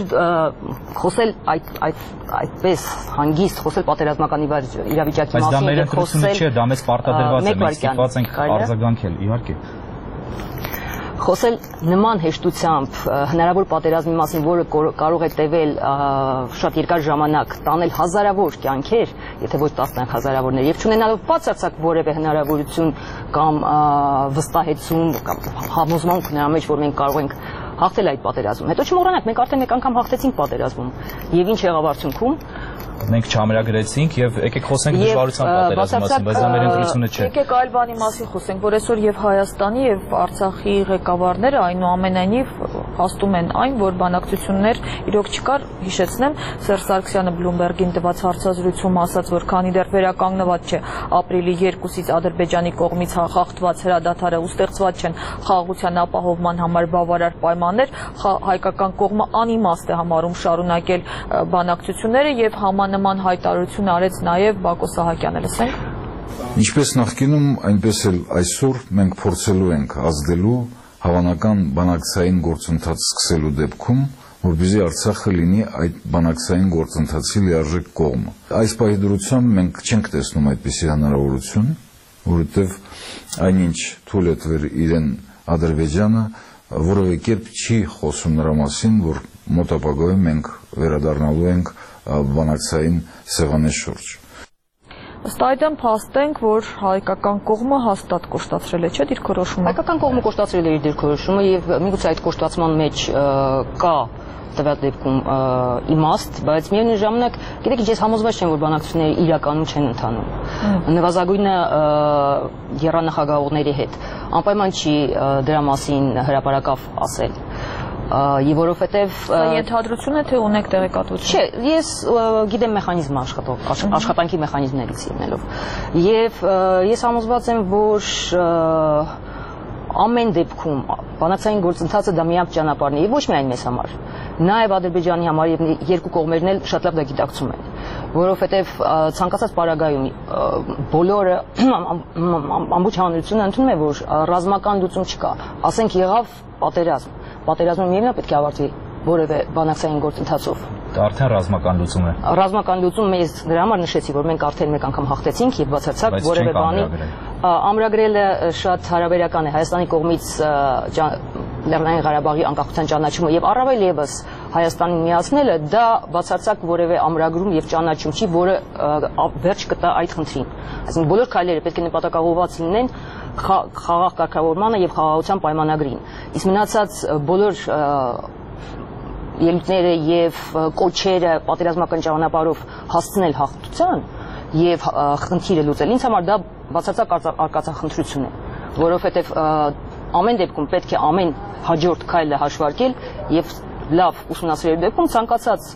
խոսել այդպես հանգիստ խոսել պատերազմական իրավիճակի մասին, բայց դա մեր ընտրությունը չէ, դա մեզ պարտադրված է, մենք ստիպված ենք արձագանքել, իհարկե։ Խոսել նման հեշտությամբ հնարավոր պատերազմի մասին, որը կարող է տևել շատ երկար ժամանակ, տանել հազարավոր կյանքեր, եթե ոչ տասնյակ հազարավորներ, եւ չունենալով բացարձակ որևէ հնարավորություն կամ վստահեցում կամ համոզմանք նրա մեջ, որ մենք կարող ենք հաղթել այդ պատերազմում։ Հետո չմոռանանք, մենք արդեն մեկ անգամ հաղթեցինք պատերազմում, եւ ինչ եղավ արդյունքում։ Մենք չամրագրեցինք եւ եկեք խոսենք դժվարության պատերազմի մասին, բայց դա մեր ընտրությունը չէ։ Եկեք այլ բանի մասին խոսենք, որ այսօր եւ Հայաստանի եւ Արցախի ղեկավարները այնուամենայնիվ հաստում են այն, որ բանակցություններ իրոք չկար, հիշեցնեմ, Սերժ Սարգսյանը Բլումբերգին տված հարցազրույցում ասաց, որ քանի դեռ վերականգնված չէ ապրիլի 2-ից Ադրբեջանի կողմից խախտված հրադադարը ու ստեղծված չեն խաղաղության ապահովման համար բավարար պայմաններ, հայկական կողմը անիմաստ է համարում շարունակել բանակցությունները եւ նման հայտարարություն արեց նաև Բակո Սահակյանը, լսենք։ Ինչպես նախկինում, այնպես էլ այսօր մենք փորձելու ենք ազդելու հավանական բանակցային գործընթաց սկսելու դեպքում, որպեսզի Արցախը լինի այդ բանակցային գործընթացի լիարժեք կողմը։ Այս պահի մենք չենք տեսնում այդպիսի հնարավորություն, որովհետև այնինչ թույլ է տվել իրեն Ադրբեջանը, որևէ կերպ չի խոսում նրա մասին, որ մոտ ապագայում մենք վերադառնալու ենք բանակցային սեղանի շուրջ։ Ըստ այդմ փաստենք, որ հայկական կողմը հաստատ կոշտացրել է, չէ՞, դիրքորոշումը։ Հայկական կողմը կոշտացրել է իր դիրքորոշումը եւ միգուցե այդ կոշտացման մեջ կա տվյալ դեպքում իմաստ, բայց միևնույն ժամանակ, գիտեք, ես համոզված չեմ, որ բանակցությունները իրականում չեն ընթանում։ Նվազագույնը եռանախագահողների հետ անպայման չի դրա մասին հրապարակավ ասել։ Եվ որովհետև ենթադրություն է թե ունեք տեղեկատվություն։ Չէ, ես գիտեմ մեխանիզմը աշխատանքի մեխանիզմներից ելնելով։ Եվ ես համոզված եմ, որ ամեն դեպքում բանակցային գործընթացը դա միակ ճանապարհն է, եւ ոչ միայն մեզ համար, նաեւ Ադրբեջանի համար եւ երկու կողմերն էլ շատ լավ դա գիտակցում են, որովհետեւ ցանկացած պարագայում բոլորը ամբողջ հանրությունը ընդունում է, որ ռազմական լուծում չկա, ասենք եղավ պատերազմը միևնույն պետք է ավարտվի որևէ բանակցային գործընթացով։ Դա արդեն ռազմական լուծում է։ Ռազմական լուծում ես դրա համար նշեցի, որ մենք արդեն մեկ անգամ հաղթեցինք եւ բացարձակ որևէ բանի ամրագրելը շատ հարաբերական է Հայաստանի կողմից Լեռնային Ղարաբաղի անկախության ճանաչումը եւ առավել եւս Հայաստանին միացնելը դա բացարձակ որևէ ամրագրում եւ ճանաչում չի, որը վերջ կտա այդ խնդրին։ Այսինքն բոլոր քայլերը պետք է նպատակաուղղված լինեն խաղաղ կարգավորմանը եւ խաղաղության պայմանագրին։ Իսկ մնացած բոլոր ելույթները եւ կոչերը պատերազմական ճանապարհով հասցնել հաղթության եւ խնդիրը լուծել, ինձ համար դա բացարձակ արկածախնդրություն է, որովհետեւ ամեն դեպքում պետք է ամեն հաջորդ քայլը հաշվարկել եւ լավ ուսումնասիրելու դեպքում ցանկացած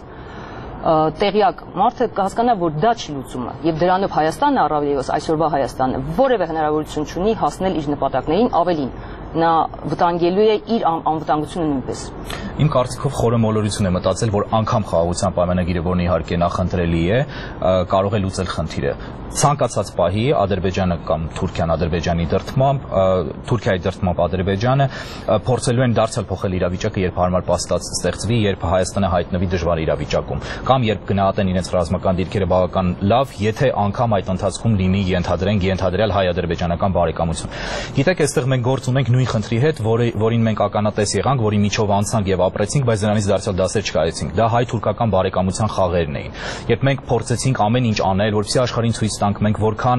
տեղյակ մարդը կհասկանա, որ դա չի լուծումը եւ դրանով Հայաստանը առավել եւս այսօրվա Հայաստանը որևէ հնարավորություն չունի հասնել իր նպատակներին, ավելին նա վտանգելու է իր անվտանգությունը նույնպես։ Իմ կարծիքով խորը մոլորություն է մտածել, որ անգամ խաղաղության պայմանագիրը, որն իհարկե նախընտրելի է, կարող է լուծել խնդիրը։ Ցանկացած պահի Ադրբեջանը կամ Թուրքիան Ադրբեջանի դրդմամբ, Թուրքիայի դրդմամբ Ադրբեջանը փորձելու են դարձյալ փոխել իրավիճակը, երբ հարմար պաստած ստեղծվի, երբ Հայաստանը հայտնվի դժվար իրավիճակում, կամ երբ գնահատեն իրենց ռազմական դիրքերը բավական լավ, եթե անգամ այդ ընթացքում լինի ենթադրյալ հայ-ադրբեջանական բարեկամություն։ Գիտեք, այստեղ մենք գործ ունենք նույն խնդրի հետ, որին մենք ականատես եղանք, որի միջով անցանք եւ ապրեցինք, բայց դրանից դարձյալ դասեր չկայացինք։ Դա հայ-թուրքական բարեկամության խաղերն էին։ Երբ մենք փորձեցինք ամեն ինչ անել, որպեսզի աշխարհին ցույց տանք մենք որքան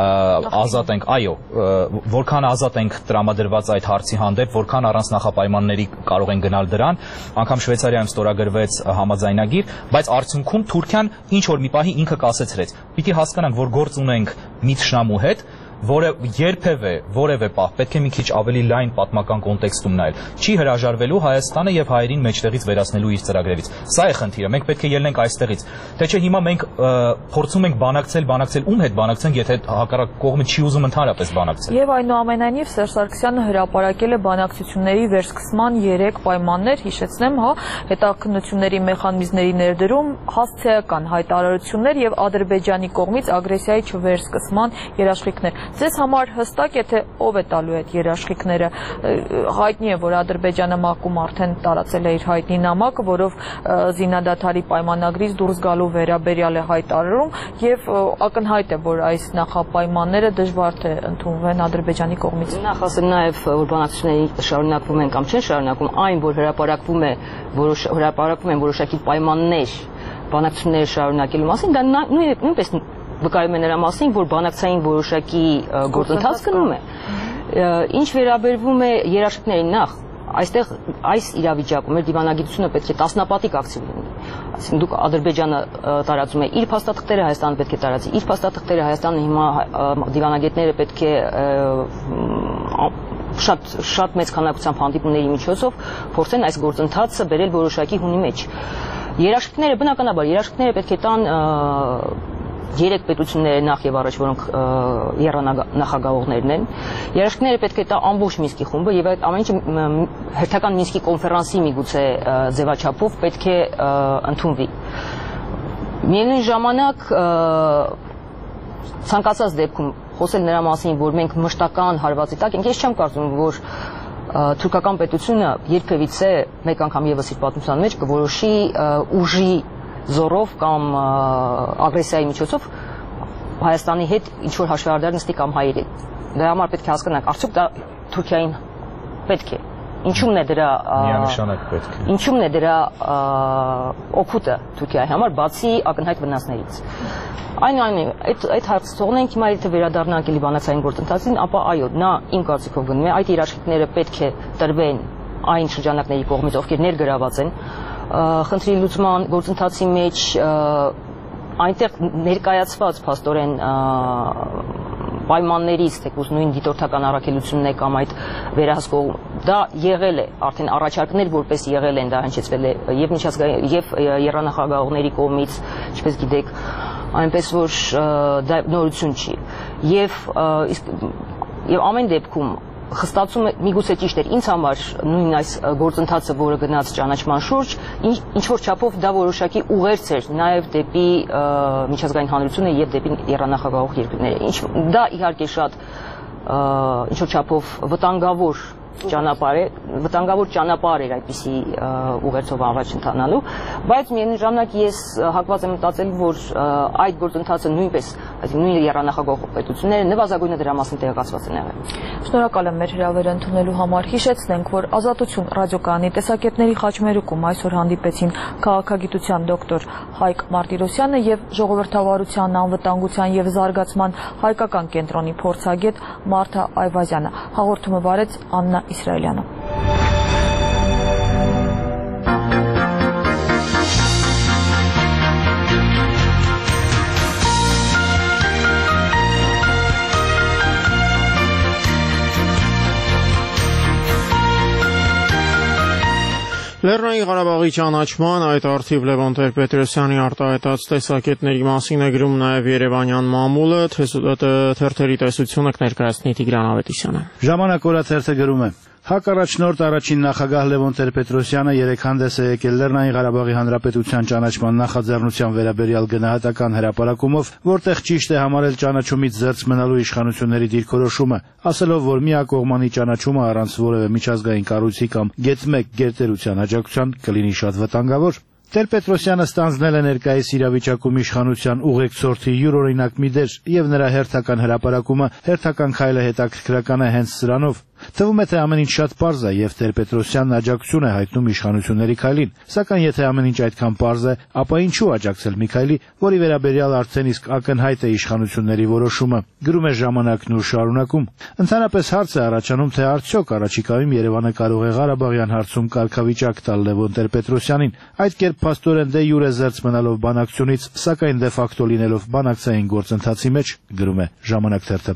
ազատ ենք, այո, որքան ազատ ենք տրամադրված այդ հարցի հանդեպ, որքան առանց նախապայմանների կարող են գնալ դրան, անգամ Շվեյցարիայում ստորագրվեց համաձայնագիր, բայց արդյունքում Թուրքիան ինչ որ մի պահի ինքը կասեցրեց։ Պիտի հասկանանք, որ գործ ունենք մի թշնամու հետ, որը երբևէ որևէ պահ պետք է մի քիչ ավելի լայն պատմական կոնտեքստում նայել։ Չի հրաժարվելու Հայաստանը եւ հայերին մեջտեղից վերացնելու իր ծրագրերից։ Սա է խնդիրը։ Մենք պետք է ելնենք այստեղից։ Թե չէ հիմա մենք փորձում ենք բանակցել, ում հետ բանակցենք, եթե հակառակ կողմը չի ուզում ընդհանրապես բանակցել։ Եվ այնուամենայնիվ Սերժ Սարգսյանը հրապարակել է բանակցությունների վերսկսման 3 պայմաններ, հիշեցնեմ, հետաքննությունների մեխանիզմների ներդրում, հասցեական հայտարարություններ եւ Ադրբեջանի կողմից ագրեսիայի չվերսկսման երաշխիքներ։ Ձեզ համար հստակ է, թե ով է տալու այդ երաշխիքները։ Հայտնի է, որ Ադրբեջանը ՄԱԿ-ում արդեն տարածել է իր հայտնի նամակը, որով զինադադարի պայմանագրից դուրս գալու վերաբերյալ է հայտարարում եւ ակնհայտ է, որ այս նախապայմանները դժվար թե ընդունվեն Ադրբեջանի կողմից։ Նախ ասեմ նաեւ, որ բանակցությունները շարունակվում են կամ չեն շարունակվում, այն որ հրապարակվում են որոշակի պայմաններ բանակցությունները շարունակելու մասին, դա նույնպես վկայում է նրա մասին, որ բանակցային որոշակի գործընթաց գնում է։ Ինչ վերաբերվում է երաշխիքներին, նախ այստեղ այս իրավիճակում մեր դիվանագիտությունը պետք է տասնապատիկ ակտիվ լինի։ Այսինքն դուք Ադրբեջանը տարածում է իր փաստաթղթերը, Հայաստանը պետք է տարածի իր փաստաթղթերը, Հայաստանը հիմա դիվանագետները պետք է շատ մեծ քանակությամբ հանդիպումների միջոցով փորձեն այս գործընթացը բերել որոշակի հունի մեջ։ Երաշխիքները բնականաբար երաշխիքները պետք է տան 3 պետությունները նախ եւ առաջ, որոնք եռանախագահողներն են, երաշխիքները պետք է տա ամբողջ Մինսկի խումբը եւ այդ ամեն ինչը հերթական Մինսկի կոնֆերանսի միգուցե ձևաչափով պետք է ընդունվի։ Միևնույն ժամանակ ցանկացած դեպքում խոսել նրա մասին, որ մենք մշտական հարվածի տակ ենք, ես չեմ կարծում, որ թուրքական պետությունը երբևիցե մեկ անգամ եւս իր պատմության մեջ կորոշի ուժի զորով կամ ագրեսիայի միջոցով Հայաստանի հետ ինչ որ հաշվարկներ նստի կամ հայերի։ Դրա համար պետք է հասկանանք, արդյոք դա Թուրքիային պետք է։ Ինչու՞մն է դրա միանշանակ պետք է։ Ինչու՞մն է դրա օգուտը Թուրքիայի համար, բացի ակնհայտ վնասներից։ Այդ հարցը թողնենք, հիմա եթե վերադառնանք էլի բանակցային գործընթացին, ապա այո, նա իմ կարծիքով գնում է, այդ երաշխիքները պետք է տրվեն այն շրջանակների կողմից, ովքեր ներգրաված են խնդրի լուծման գործընթացի մեջ, այնտեղ ներկայացված փաստորեն պայմաններից, թեկուզ նույն դիտորդական առաքելությունն է կամ այդ վերահսկող, դա եղել է, արդեն առաջարկներ որպես եղել են, դա հնչեցվել է եւ միջազգային եւ երանախագահողների կողմից, ինչպես գիտեք, այնպես որ դա նորություն չի եւ ամեն դեպքում խստացում է, միգուցե ճիշտ էր, ինձ համար նույն այս գործընթացը, որը գնաց ճանաչման շուրջ, ինչ որ չափով դա որոշակի ուղերձ էր նաև դեպի միջազգային հանրությունը եւ դեպի երանախագահող երկրները։ Դա իհարկե շատ ինչ որ չափով վտանգավոր ճանապարհ էր այդպիսի ուղերձով առաջ ընթանալու, բայց միևնույն ժամանակ ես հակված եմ մտածել, որ այդ գործընթացը նույնպես, այսինքն նույն երանախագահող պետությունները նվազագույնը դրա մասին տեղեկացված են եղել։ Շնորհակալ եմ մեր հրավերը ընդունելու համար։ Հիշեցնենք, որ Ազատություն ռադիոկայանի տեսակետների խաչմերուկում այսօր հանդիպեցին քաղաքագիտության դոկտոր Հայկ Մարտիրոսյանը եւ ժողովրդավարության, անվտանգության եւ զարգացման հայկական կենտրոնի փորձագետ Մարթա Այվազյանը։ Հաղորդումը վարեց Աննա Իսրայելյանը։ Լեռնային Ղարաբաղի ճանաչման այդ արդիվ Լևոն Տեր-Պետրոսյանի արտահայտած տեսակետների մասին է գրում նաև Երևանյան մամուլը, թերթերի տեսությունը կներկայացնի Տիգրան Ավետիսյանը։ Ժամանակ օրաթերթը գրում է. Հակառաջնորդ առաջին նախագահ Լևոն Տեր-Պետրոսյանը երեկ հանդես է եկել Լեռնային Ղարաբաղի Հանրապետության ճանաչման նախաձեռնության վերաբերյալ գնահատական հրապարակումով, որտեղ ճիշտ է համարել ճանաչումից զերծ մնալու իշխանությունների դիրքորոշումը, ասելով, որ միակողմանի ճանաչումը առանց որևէ միջազգային կառույցի կամ գեթ-1 գերտերության աջակցության կլինի շատ վտանգավոր։ Տեր-Պետրոսյանը ստանձնել է ներկայիս իրավիճակում իշխանության ուղեկցորդի յուրօրինակ մի դեր եւ նրա հերթական հրապարակումը, հերթական քայլը հետաքրքրական է հենց սրանով։ Թվում է, թե ամեն ինչ շատ պարզ է եւ Տեր-Պետրոսյանն աջակցություն է հայտնում իշխանությունների քայլին, սակայն եթե ամեն ինչ այդքան պարզ է, ապա ինչու աջակցել մի քայլի, որի վերաբերյալ արդեն իսկ ակնհայտ է իշխանությունների որոշումը, գրում է Ժամանակն ու շարունակում։ Ընդհանրապես հարց է առաջանում, թե արդյոք առաջիկայում Երևանը կարող է Ղարաբաղյան հարցում կարգավիճակ տալ Լևոն Տեր-Պետրոսյանին, այդ կերպ փաստորեն դե յուրե զերծ մնալով բանակցությունից, սակայն դե ֆակտո լինելով բանակցային գործընթացի մեջ, գրում է Ժամանակ թերթը։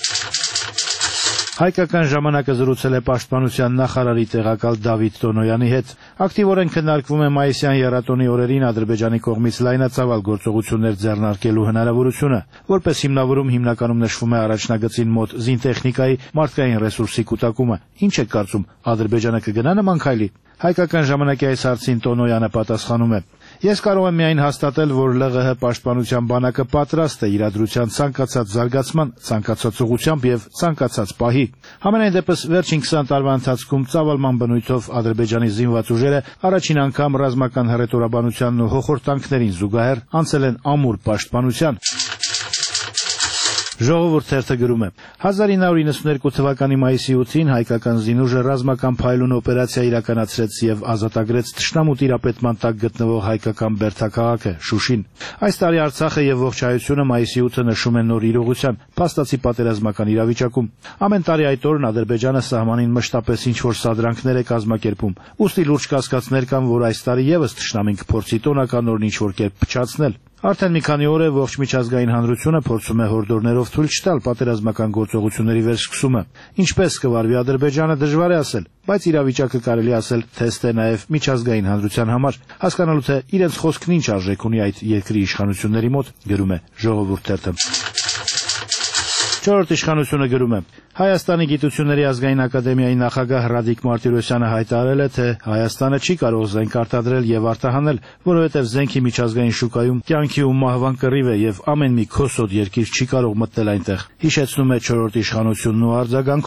Հայկական ժամանակը զրուցել է պաշտպանության նախարարի տեղակալ Դավիթ Տոնոյանի հետ։ Ակտիվորեն քննարկվում է մայիսյան եռատոնի օրերին Ադրբեջանի կողմից լայնածավալ գործողություններ ձեռնարկելու հնարավորությունը, որպես հիմնավորում հիմնականում նշվում է առաջնագծին մոտ զինտեխնիկայի, մարդկային ռեսուրսի կուտակումը։ Ինչ է կարծում, Ադրբեջանը կգնա նման քայլի։ Հայկական ժամանակի այս հարցին Տոնոյանը պատասխանում է. Ես կարող եմ միայն հաստատել, որ ԼՂՀ պաշտպանության բանակը պատրաստ է իրադրության ցանկացած զարգացման, ցանկացած ուղղությամբ եւ ցանկացած պահի։ Համենայն դեպս վերջին 20 տարվա ընթացքում ծավալման բնույթով Ադրբեջանի զինված ուժերը առաջին անգամ ռազմական հռետորաբանությանն ու հոխորտանքներին զուգահեռ անցել են ամուր պաշտպանության։ Ժողովուրդ թերթը գրում է. 1992 թվականի մայիսի 8-ին հայկական զինուժը ռազմական փայլուն օպերացիա իրականացրեց եւ ազատագրեց թշնամու տիրապետման տակ գտնվող հայկական Բերդաքաղաքը, Շուշին։ Այս տարի Արցախը եւ ողջ հայությունը մայիսի 8-ը նշում են նոր իրողության, փաստացի պատերազմական իրավիճակում։ Ամեն տարի այդ օրն Ադրբեջանը սահմանին մշտապես ինչ-որ սադրանքներ է կազմակերպում։ Ուստի լուրջ կասկածներ կան, որ այս տարի եւս թշնամին կփորձի տոնական օրն ինչ-որ կերպ փչացնել։ Արդեն մի քանի օր է ողջ միջազգային հանրությունը փորձում է հորդորներով թույլ չտալ պատերազմական գործողությունների վերսկսումը։ Ինչպես կվարվի Ադրբեջանը դժվար է ասել, բայց իրավիճակը կարելի ասել թեստ է նաև միջազգային հանրության համար, հասկանալու թե իրենց խոսքն ինչ արժեք ունի այդ երկրի իշխանությունների մոտ, գրում է Ժողովուրդ թերթը։ Չորրորդ իշխանությունը գրում է. Հայաստանի գիտությունների ազգային ակադեմիայի նախագահ Ռադիկ Մարտիրոսյանը հայտարարել է, թե Հայաստանը չի կարող զենք արտադրել եւ արտահանել, որովհետեւ զենքի միջազգային շուկայում կյանքի ու մահվան կռիվ է եւ ամեն մի քոսոտ երկիր չի կարող մտնել այնտեղ։ Հիշեցնում է չորրորդ իշխանությունն ու արձագանքում.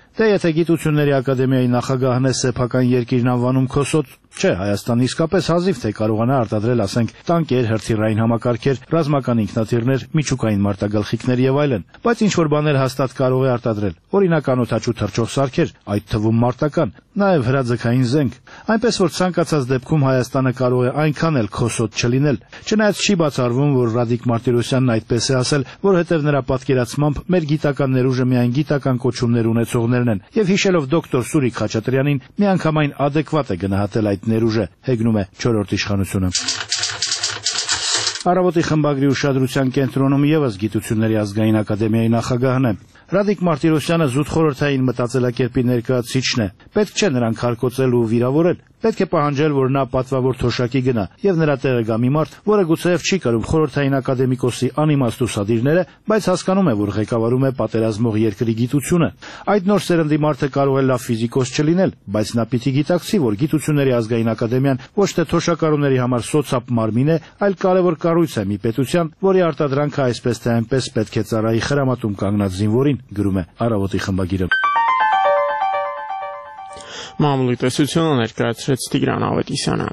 Դե եթե գիտությունների ակադեմիայի նախագահն է սեփական երկիրն անվանում քոսոտ, չէ, Հայաստանը իսկապես հազիվ թե կարողանա արտադրել, ասենք, տանկեր, հրթիռային համակարգեր, ռազմական ինքնաթիռներ, միջուկային մարտագլխիկներ եւ այլն, բայց ինչ որ բաներ հաստատ կարող է արտադրել։ Օրինակ անօթաչու թռչող սարքեր, այդ թվում մարտական, նաեւ հրաձգային զենք, այնպես որ ցանկացած դեպքում Հայաստանը կարող է այնքան էլ քոսոտ չլինել։ Չնայած չի բացառվում, որ Ռադիկ Մարտիրոսյանն այդպես է ասել, որովհետև նրա պատկերացմամբ մեր գիտական ներուժը միայն գիտական կոչումներ ունեցողներն են, եւ հիշելով դոկտոր Սուրիկ Խաչատրյանին, միանգամայն adekvat է գնահատել այդ ներուժը, հեգնում է 4-րդ իշխանությունը։ Առավոտի խմբագրի ուշադրության կենտրոնում եւս գիտությունների ազգային ակադեմիայի նախագահն է։ Ռադիկ Մարտիրոսյանը զուտ խորհրդային մտածելակերպի ներկայացուցիչն է։ Պետք չէ նրան քարկոծել ու վիրավորել։ Պետք է պահանջել, որ նա պատվավոր թոշակի գնա եւ նրա տեղը գա մի մարդ, որը գուցեև չի կրում խորհրդային ակադեմիկոսի անիմաստ ուսադիրները, բայց հասկանում է, որ ղեկավարում է պատերազմող երկրի գիտությունը։ Այդ նոր սերնդի մարդը կարող է լավ ֆիզիկոս չլինել, բայց նա պիտի գիտակցի, որ գիտությունների ազգային ակադեմիան ոչ թե թոշակառուների համար սոցապ մարմին է, այլ կարևոր կառույց է մի պետության, որի արտադրանքը այսպես թե այնպես պետք է ծառայի խրամատում կանգնած զինվորին, գրում է Առավոտի խմբագիրը։ Մամուլի տեսությունը ներկայացրեց Տիգրան Ավետիսյանը։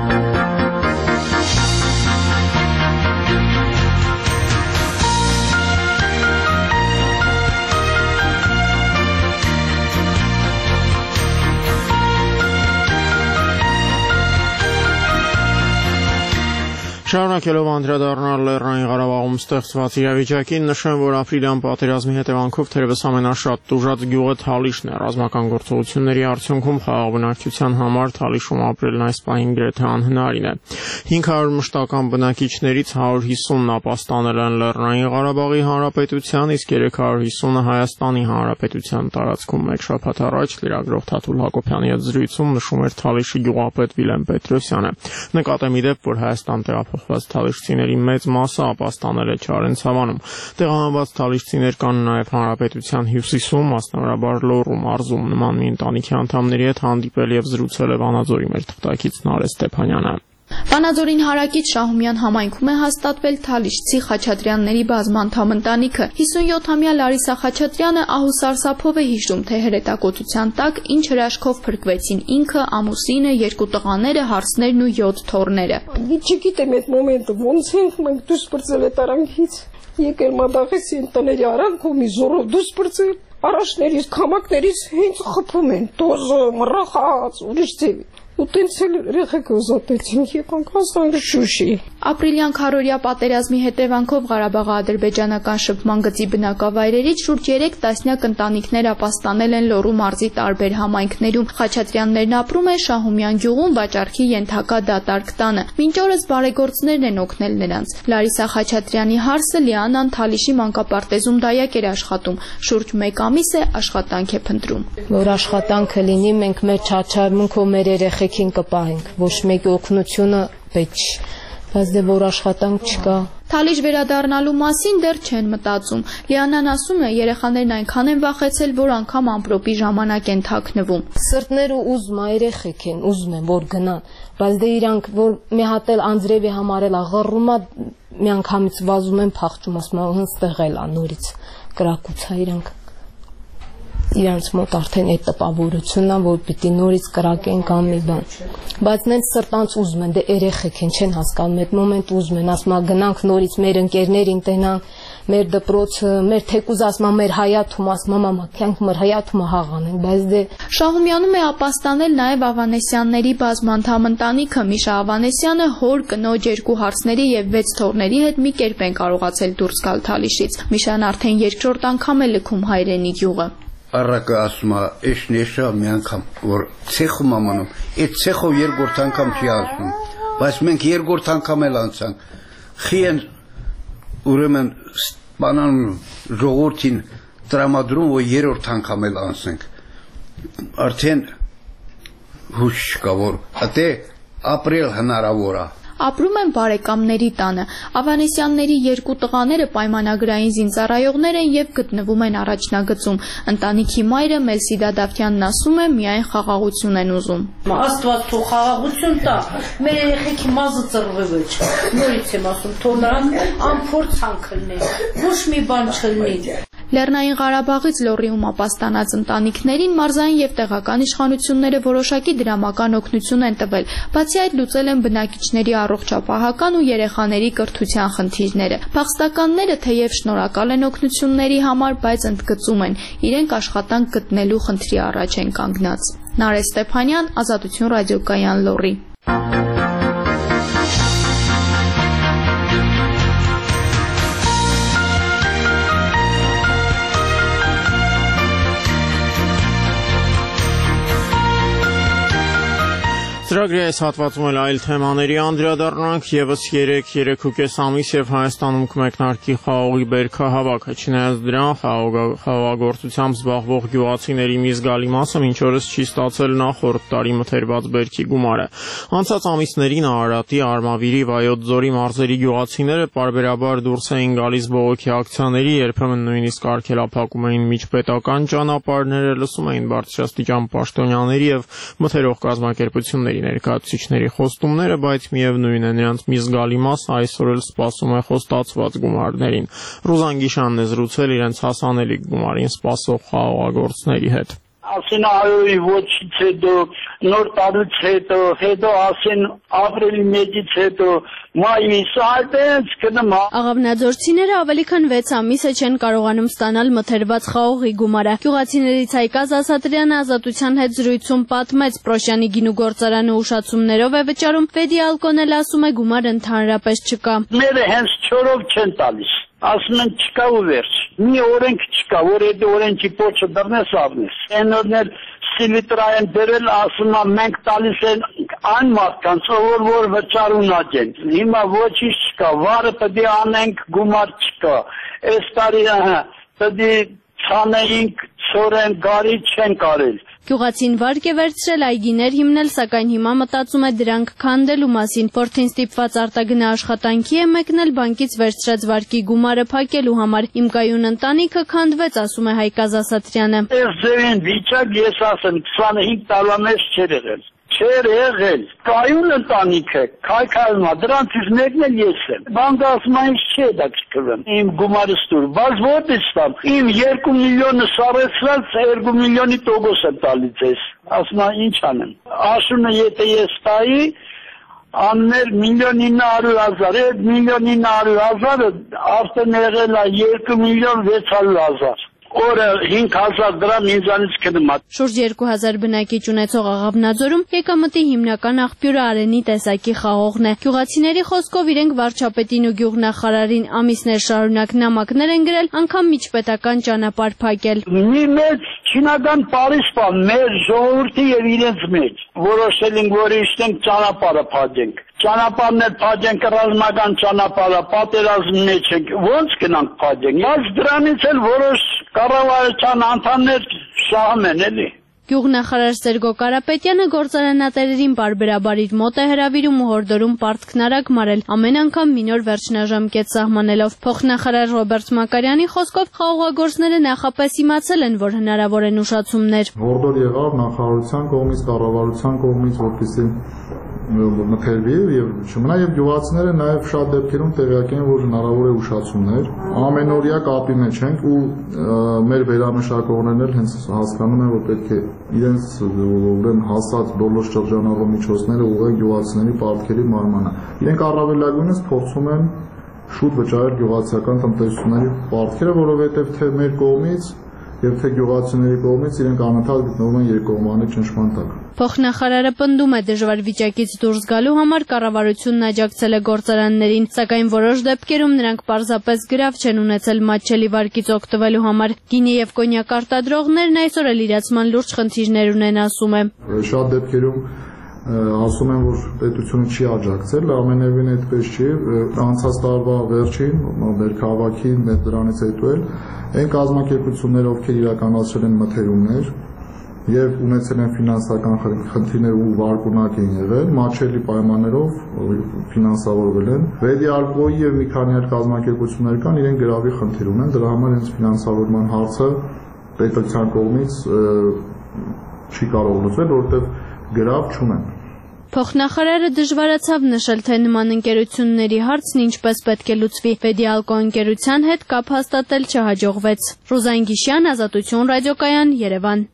Շարունակելով անդրադառնալ Լեռնային Ղարաբաղում ստեղծված իրավիճակին, նշեմ, որ ապրիլյան պատերազմի հետևանքով թերևս ամենաշատ տուժած գյուղը Թալիշն է։ Ռազմական գործողությունների արդյունքում խաղաղ բնակչության համար Թալիշում ապրելն այս պահին գրեթե անհնարին է։ 500 մշտական բնակիչներից 150-ն ապաստանել են Լեռնային Ղարաբաղի Հանրապետության, իսկ 350-ը Հայաստանի Հանրապետության տարածքում։ Մեկ շաբաթ առաջ լրագրող Թաթուլ Հակոբյանի հետ զրույցում նշում էր Թալիշի գյուղապետ Վիլեն Պետրոսյանը։ Նկատեմ իդեպ, որ Հայաստան տեղափոխված թալիշցիների մեծ մասը ապաստանել է Չարենցավանում։ Տեղահանված թալիշցիներ կան նաև Հանրապետության հյուսիսում, մասնավորաբար Լոռու մարզում։ Նման մի ընտանիքի անդամների հետ հանդիպել եւ զրուցել է Վանաձորի մեր թղթակից Նարէ Ստեփանյանը։ Վանաձորին հարակից Շահումյան համայնքում է հաստատվել Թալիշցի Խաչատրյանների բազմանդամ ընտանիքը։ 57-ամյա Լարիսա Խաչատրյանը ահուսարսափով է հիշում, թե հրետակոծության տակ ինչ հրաշքով փրկվեցին ինքը, ամուսինը, 2 տղաները, հարսներն ու 7 թոռները։ Չգիտեմ այդ մոմենտը ոնց ենք մենք դուրս բրծել այդ արանքից։ Եկել մադաղեսի ընտների արանքում մի զորով դուրս բրծել։ Առաջներից, քամակներից հենց խփում են, տոզը, մռախած, ուրիշ ձևի։ Ու տենց էլ երեխեքը ուզոտեցին, եկանք հասանք Շուշի։ Ապրիլյան քարորյա պատերազմի հետևանքով Ղարաբաղ-ադրբեջանական շփման գծի բնակավայրերից շուրջ 3 տասնյակ ընտանիքներ ապաստանել են Լոռու մարզի տարբեր համայնքներում։ Խաչատրյաններն ապրում են Շահումյան գյուղում վաճառքի ենթակա դատարկ տանը։ Մինչ օրս բարեգործներն են օգնել նրանց։ Լարիսա Խաչատրյանի հարսը Լիանան Թալիշի մանկապարտեզում դայակ էր աշխատում։ Շուրջ 1 ամիս է աշխատանք է փնտրում։ Որ աշխատանքը լինի, մենք մեր չարչարմունքով մեր երեխեքին կպահենք, ոչ մեկի օգնությունը պետք չի, բայց դե որ աշխատանք չկա։ Թալիշ վերադառնալու մասին դեռ չեն մտածում։ Լիանան ասում է, երեխաներն այնքան են վախեցել, որ անգամ ամպրոպի ժամանակ են թաքնվում։ Սրտները ուզում է, երեխեք են, ուզում են, որ գնան, բայց դե իրանք որ մի հատ էլ անձրևի համարել աղռումա, մի անգամից վազում են փախչում, ասում են հստեղ էլա նորից կրակուցա իրանք։ Իրանց մոտ արդեն այդ տպավորությունն է, որ պիտի նորից կրակեն կամ մի բան։ Բայց նենց սրտանց ուզում են, դե երեխեք են, չեն հասկանում, այդ մոմենտ ուզում են, ասում են գնանք նորից մեր ընկերներին տենանք, մեր դպրոցը, մեր թեկուզ ասում մեր հայաթում, ասում մամա, կյանք մեր հայաթումը հաղանենք, բայց դե Շահումյանում է ապաստանել նաև Ավանեսյանների բազմանդամ ընտանիքը։ Միշա Ավանեսյանը հոր, կնոջ, 2 հարսների եւ 6 թոռների հետ մի կերպ են կարողացել դուրս գալ Թալիշից։ Միշան արդեն 2-րդ անգամ է լքում հայրենի գյուղը։ Առակը ասում է, էշ նեշա մի անգամ, որ ցեխում ամանում, այդ ցեխով 2-րդ անգամ չի ասում, բայց մենք 2-րդ անգամ էլ անցանք, խիեն ուրեմն բանան ժողովրդին տրամադրում, որ 3-րդ անգամ էլ անցնենք, արդեն հուշ չկա, որ ատե ապրել հնարավոր է։ Ապրում են բարեկամների տանը։ Ավանեսյանների 2 տղաները պայմանագրային զինծառայողներ են եւ գտնվում են առաջնագծում։ Ընտանիքի մայրը Մելսիդա Դավթյանն ասում է, միայն խաղաղություն են ուզում։ Աստված թող խաղաղություն տա, մեր երեխեքի մազը ծռվի ոչ։ Նորից եմ ասում, թող նրանք անփորձանք լինեն, ոչ մի բան չլինի։ Լեռնային Ղարաբաղից Լոռիում ապաստանած ընտանիքներին մարզային եւ տեղական իշխանությունները որոշակի դրամական օգնություն են տվել, բացի այդ լուծել են բնակիչների առողջապահական ու երեխաների կրթության խնդիրները։ Փախստականները թեև շնորհակալ են օգնությունների համար, բայց ընդգծում են, իրենք աշխատանք գտնելու խնդրի առաջ են կանգնած։ Նարեկ Ստեփանյան, Ազատություն ռադիոկայան, Լոռի։ Ծրագրի այս հատվածում էլ այլ թեմաների անդրադառնանք եւս 3.5 ամիս եւ Հայաստանում կմեկնարկի խաղողի բերքահավաքը։ Չնայած դրան խաղողագործությամբ զբաղվող գյուղացիների մի զգալի մասը մինչ օրս չի ստացել նախորդ տարի մթերված բերքի գումարը։ Անցած ամիսներին Արարատի, Արմավիրի, Վայոց ձորի մարզերի գյուղացիները պարբերաբար դուրս էին գալիս բողոքի ակցիաների, երբեմն նույնիսկ արգելափակում էին միջպետական ճանապարհները, լսում էին բարձրաստիճան պաշտոնյաների եւ մթերող կազմակերպությունների ներկայացուցիչների խոստումները, բայց միևնույն է նրանց մի զգալի մասը այսօր էլ սպասում է խոստացված գումարներին։ Ռուզան Գիշանն է զրուցել իրենց հասանելիք գումարին սպասող խաղողագործների հետ։ Ասեն այոյի ոչից հետո, նոր տարուց հետո ասեն ապրիլի 1-ից հետո, մայիս, այդպես կնմա։ Աղավնաձորցիները ավելի քան 6 ամիսը չեն կարողանում ստանալ մթերված խաղողի գումարը։ Գյուղացիներից Հայկազ Ասատրյանը Ազատության հետ զրույցում պատմեց, Պրոշյանի գինու գործարանը ուշացումներով է վճարում, Վեդիալկոն էլ ասում է գումար ընդհանրապես չկա։ Մերը հենց չորով չեն տալիս, ասում են չկա ու վերջ։ Մի օրենք չկա, որ այդ օրենքի պոչը դռնես ավնես։ Այն օրներ սիլիտրա են դրել, ասում է մենք տալիս են այն մարդկանց, որ վճար ունակ են։ Հիմա ոչինչ չկա, վարը պետք է անենք, գումար չկա։ Այս տարի պետք է ցանեինք, ցորեն, գարի չեն կարել։ Գյուղացին վարկ է վերցրել այգիներ հիմնել, սակայն հիմա մտածում է դրանք քանդելու մասին։ Որդին ստիպված արտագնա աշխատանքի է մեկնել բանկից վերցրած վարկի գումարը փակելու համար։ Իմ կայուն ընտանիքը քանդվեց, ասում է Հայկազ Ասատրյանը։ Այս ձևին վիճակ ես ասեմ 25 տարվանից չէր եղել։ Չէր եղել, կայուն ընտանիք է, քայքայում է, դրանցից մեկն էլ ես եմ։ Բանկը ասում է ինձ չէ դա կկրվեմ, իմ գումարս տուր, բայց ո՞րտից տամ, իմ 2 միլիոնը սարեցրած 2 միլիոնի տոկոս եմ տալիս ես, ասում է ինչ անեմ։ Աշունը եթե ես տայի, աններ 1.900.000, այդ 1.900.000-ը արդեն եղել է 2.600.000։ Օրը 5,000 դրամ ինձանից կնմա։ Շուրջ 2000 բնակիչ ունեցող Աղավնաձորում եկամտի հիմնական աղբյուրը Արենի տեսակի խաղողն է։ Գյուղացիների խոսքով իրենք վարչապետին ու գյուղնախարարին ամիսներ շարունակ նամակներ են գրել, անգամ միջպետական ճանապարհ փակել։ Մի մեծ չինական պարիսպա մեր ժողովրդի եւ իրենց մեջ որոշել ենք, որ իշտենք ճանապարհը փակենք։ Ճանապարհն էլ փակենք, ռազմական ճանապարհը, պատերազմի մեջ ենք, ո՞նց գնանք փակենք։ Բայց դրանից էլ որոշ կառավարության անդամներ շահում են էլի։ Գյուղնախարար Սերգո Կարապետյանը գործարանատերերին բարբերաբար իր մոտ է հրավիրում ու հորդորում պարտքնարակ մարել, ամեն անգամ մի նոր վերջնաժամկետ սահմանելով։ Փոխնախարար Ռոբերտ Մակարյանի խոսքով խաղողագործները նախապես իմացել են, որ հնարավոր են ուշացումներ։ Հորդոր եղավ նախարարության կողմից, կառավարության կողմից, որպեսզի մթերվի եւ չմնա եւ գյուղացիները նաեւ շատ դեպքերում տեղյակ են, որ հնարավոր է ուշացումներ։ Ամենօրյա կապի մեջ ենք ու մեր վերամշակողներն էլ հենց հասկանում են, որ պետք է իրենց ուրեմն հասած բոլոր շրջանառող միջոցները ուղղեն գյուղացիների պարտքերի մարմանը։ Իրենք առավելագույնս փորձում են շուտ վճարել գյուղացիական տնտեսությունների պարտքերը, որովհետեւ թե մեր կողմից եւ թե գյուղացիների կողմից իրենք անընդհատ գտնվում են երկկողմանի ճնշման տակ։ Փոխնախարարը պնդում է դժվար վիճակից դուրս գալու համար կառավարությունն աջակցել է գործարաններին, սակայն որոշ դեպքերում նրանք պարզապես գրավ չեն ունեցել մատչելի վարկից օգտվելու համար։ Գինի եւ կոնյակ արտադրողներն այսօր էլ իրացման լուրջ խնդիրներ ունեն, ասում է։ Շատ դեպքերում ասում են, որ պետությունը չի աջակցել, ամենևին այդպես չի, անցած տարվա վերջին, բերքահավաքի դրանից հետո էլ այն կազմակերպությունները, ովքեր իրականացրել են մթերումներ եւ ունեցել են ֆինանսական խնդիրներ ու վարկունակ են եղել, մատչելի պայմաններով ֆինանսավորվել են։ Վեդիալկոյի եւ մի քանի այլ կազմակերպություններ կան, իրենք գրավի խնդիր ունեն, դրա համար հենց ֆինանսավորման հարցը պետության կողմից չի կարող լուծվել, որովհետեւ գրավ չունեն։ Փոխնախարարը դժվարացավ նշել, թե նման ընկերությունների հարցն ինչպես պետք է լուծվի։ Վեդիալկո ընկերության հետ կապ հաստատել չհաջողվեց։ Ռուզան Գիշյան, Ազատություն ռադիոկայան, Երևան։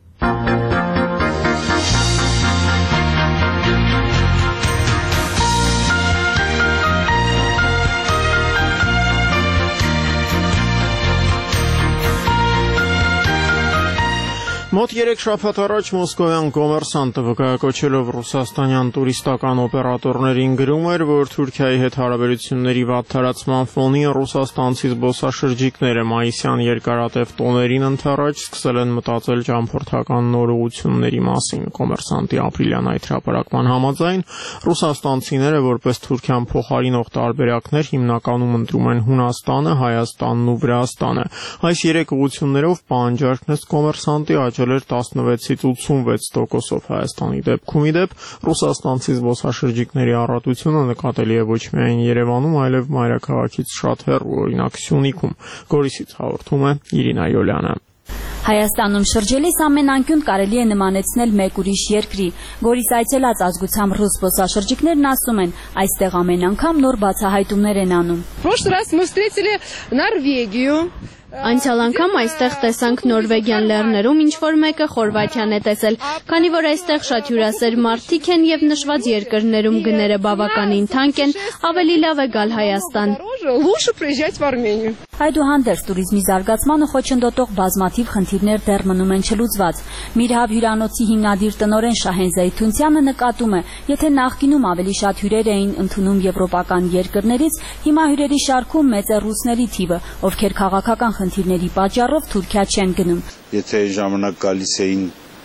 Մոտ 3 շաբաթ առաջ մոսկովյան կոմերսանտը վկայակոչելով ռուսաստանյան տուրիստական օպերատորներին գրում էր, որ Թուրքիայի հետ հարաբերությունների վատթարացման ֆոնին ռուսաստանցի զբոսաշրջիկները մայիսյան երկարատև տոներին ընթരാճ սկսել են մտածել ճամփորդական նորությունների մասին։ Կոմերսանտի ապրիլյան այդ հրապարակման համաձայն ռուսաստանցիները որպես Թուրքիան փոխարինող տարբերակներ հիմնականում ընտրում են Հունաստանը, Հայաստանն ու Վրաստանը։ Այս 3 ուղղություններով պահանջարկն ըստ կոմերսանտի աճել էր 16-ից 86%-ով Հայաստանի դեպքում իդեպ ռուսաստանցի զբոսաշրջիկների առատությունը նկատելի է ոչ միայն Երևանում, այլև մայրաքաղաքից շատ հեռու, օրինակ Սյունիքում։ Գորիսից հաղորդում է Իրինա Յոլյանը։ Հայաստանում շրջելիս ամեն անկյուն կարելի է նմանեցնել մեկ ուրիշ երկրի։ Գորիս այցելած ազգությամբ ռուս զբոսաշրջիկներն ասում են, այստեղ ամեն անգամ նոր բացահայտումներ են անում։ Прошлый раз мы встретили Норвегию. Անցյալ անգամ այստեղ տեսանք Նորվեգյան լեռներում ինչ-որ մեկը Խորվաթիան է տեսել, քանի որ այստեղ շատ հյուրասեր մարդիկ են եւ նշված երկրներում գները բավականին թանկ են, ավելի լավ է գալ Հայաստան։ Лучше приезжать в Армению. Այդուհանդերձ տուրիզմի զարգացմանը խոչընդոտող բազմաթիվ խնդիրներ դեռ մնում են չլուծված։ Միրհավ հյուրանոցի հիմնադիր տնօրեն Շահեն Զեյթունցյանը նկատում է, եթե նախկինում ավելի շատ հյուրեր էին ընդունում եվրոպական երկրներից, հիմա հյուրերի շարքում մեծ է ռուսների թիվը, ովքեր քաղաքական խնդիրների պատճառով Թուրքիա չեն գնում։ Եթե ժամանակ գալիս էին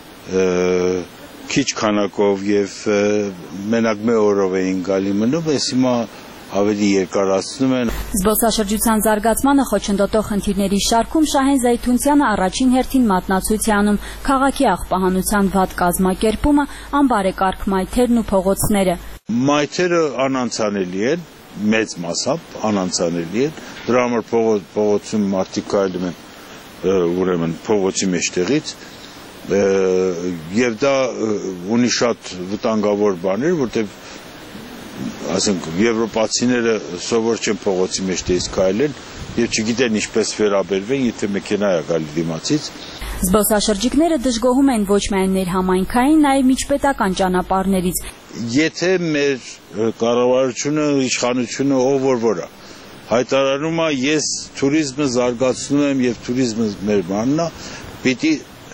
քիչ քանակով եւ մենակ մի օրով էին գալի մնում, այս հիմա ավելի երկարացնում են։ Զբոսաշրջության զարգացմանը խոչընդոտող խնդիրների շարքում Շահեն Զեյթունցյանը առաջին հերթին մատնացույց է անում քաղաքի աղբահանության վատ կազմակերպումը, անբարեկարգ մայթերն ու փողոցները։ Մայթերը անանցանելի են, մեծ մասամբ անանցանելի են, դրա համար փողոցում մարդիկ կարելի են ուրեմն փողոցի մեջտեղից եւ դա ունի շատ վտանգավոր բաներ, որտեղ ասենք եվրոպացիները սովոր չեն փողոցի մեջտեղից քայլեն եւ չգիտեն ինչպես վերաբերվեն, եթե մեքենա է գալի դիմացից։ Զբոսաշրջիկները դժգոհում են ոչ միայն ներհամայնքային, նաեւ միջպետական ճանապարհներից։ Եթե մեր կառավարությունը, իշխանությունը ով որ է հայտարարում է, ես туриզմը զարգացնում եմ եւ туриզմը մեր բանն է, պիտի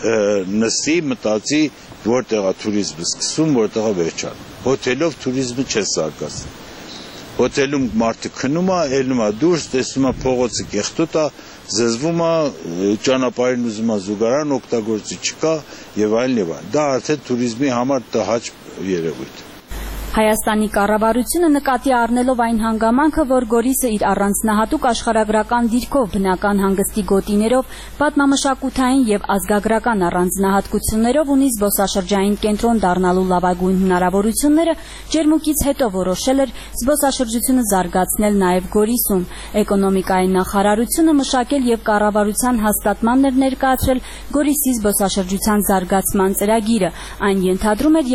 նստի, մտածի, որտեղ է туриզմը սկսում, որտեղ է վերջանում։ Հոթելով туриզմը չես զարգացնում։ Հոթելում մարդը քնում է, ելնում է դուրս, տեսնում է փողոցը կեղտոտ է, զզվում է, ճանապարհին ուզում է զուգարան օգտագործի չկա եւ այլն եւ այլն։ Դա արդեն туриզմի համար տհաճ երևույթ է։ Հայաստանի կառավարությունը նկատի առնելով այն հանգամանքը, որ Գորիսը իր առանձնահատուկ աշխարհագրական դիրքով, բնական հանգստի գոտիներով, պատմամշակութային եւ ազգագրական առանձնահատկություններով ունի զբոսաշրջային կենտրոն դառնալու լավագույն հնարավորությունները, ջերմուկից հետո որոշել էր զբոսաշրջությունը զարգացնել նաեւ Գորիսում։ Էկոնոմիկայի նախարարությունը մշակել եւ կառավարության հաստատմանն էր ներկայացրել Գորիսի զբոսաշրջության զարգացման ծրագիրը։ Այն ենթադրում էր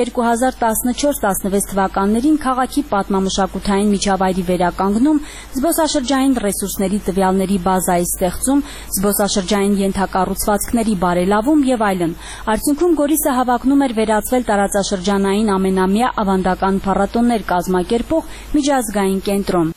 2014-16 թվականներին քաղաքի պատմամշակութային միջավայրի վերականգնում, զբոսաշրջային ռեսուրսների տվյալների բազայի ստեղծում, զբոսաշրջային ենթակառուցվածքների բարելավում եւ այլն։ Արդյունքում Գորիսը հավակնում էր վերածվել տարածաշրջանային ամենամյա ավանդական փառատոններ կազմակերպող միջազգային կենտրոն։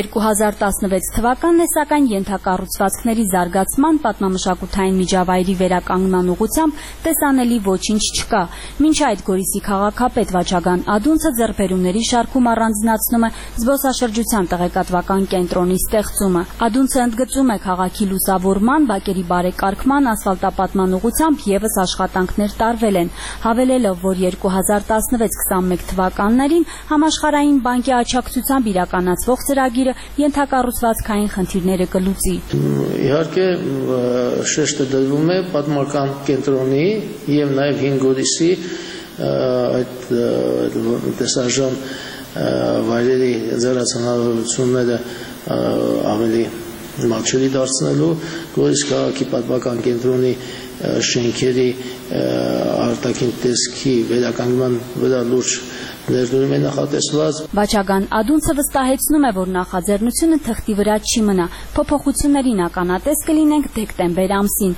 2016 թվականն է, սակայն ենթակառուցվածքների զարգացման, պատմամշակութային միջավայրի վերականգնման ուղղությամբ տեսանելի ոչինչ չկա։ Մինչ այդ Գորիսի քաղաքապետ Վաչագան Ադունցը ձեռքբերումների շարքում առանձնացնում է զբոսաշրջության տեղեկատվական կենտրոնի ստեղծումը։ Ադունցը ընդգծում է քաղաքի լուսավորման, բակերի բարեկարգման, ասֆալտապատման ուղղությամբ եւս աշխատանքներ տարվել են, հավելելով, որ 2016-21 թվականներին համաշխարհային բանկի աջակցությամբ իրականացվող ծրագիրը ենթակառուցվածքային խնդիրները կլուծի։ Իհարկե շեշտը դրվում է պատմական կենտրոնի եւ նաեւ հին Գորիսի այդ տեսարժան վայրերի զարգացնողությունները ավելի մատչելի դարձնելու, Գորիս քաղաքի պատմական կենտրոնի շենքերի արտաքին տեսքի վերականգնման վրա լուրջ ներդրում է նախատեսված։ Վաչագան Ադունցը վստահեցնում է, որ նախաձեռնությունը թղթի վրա չի մնա։ Փոփոխություններին ականատես կլինենք դեկտեմբեր ամսին։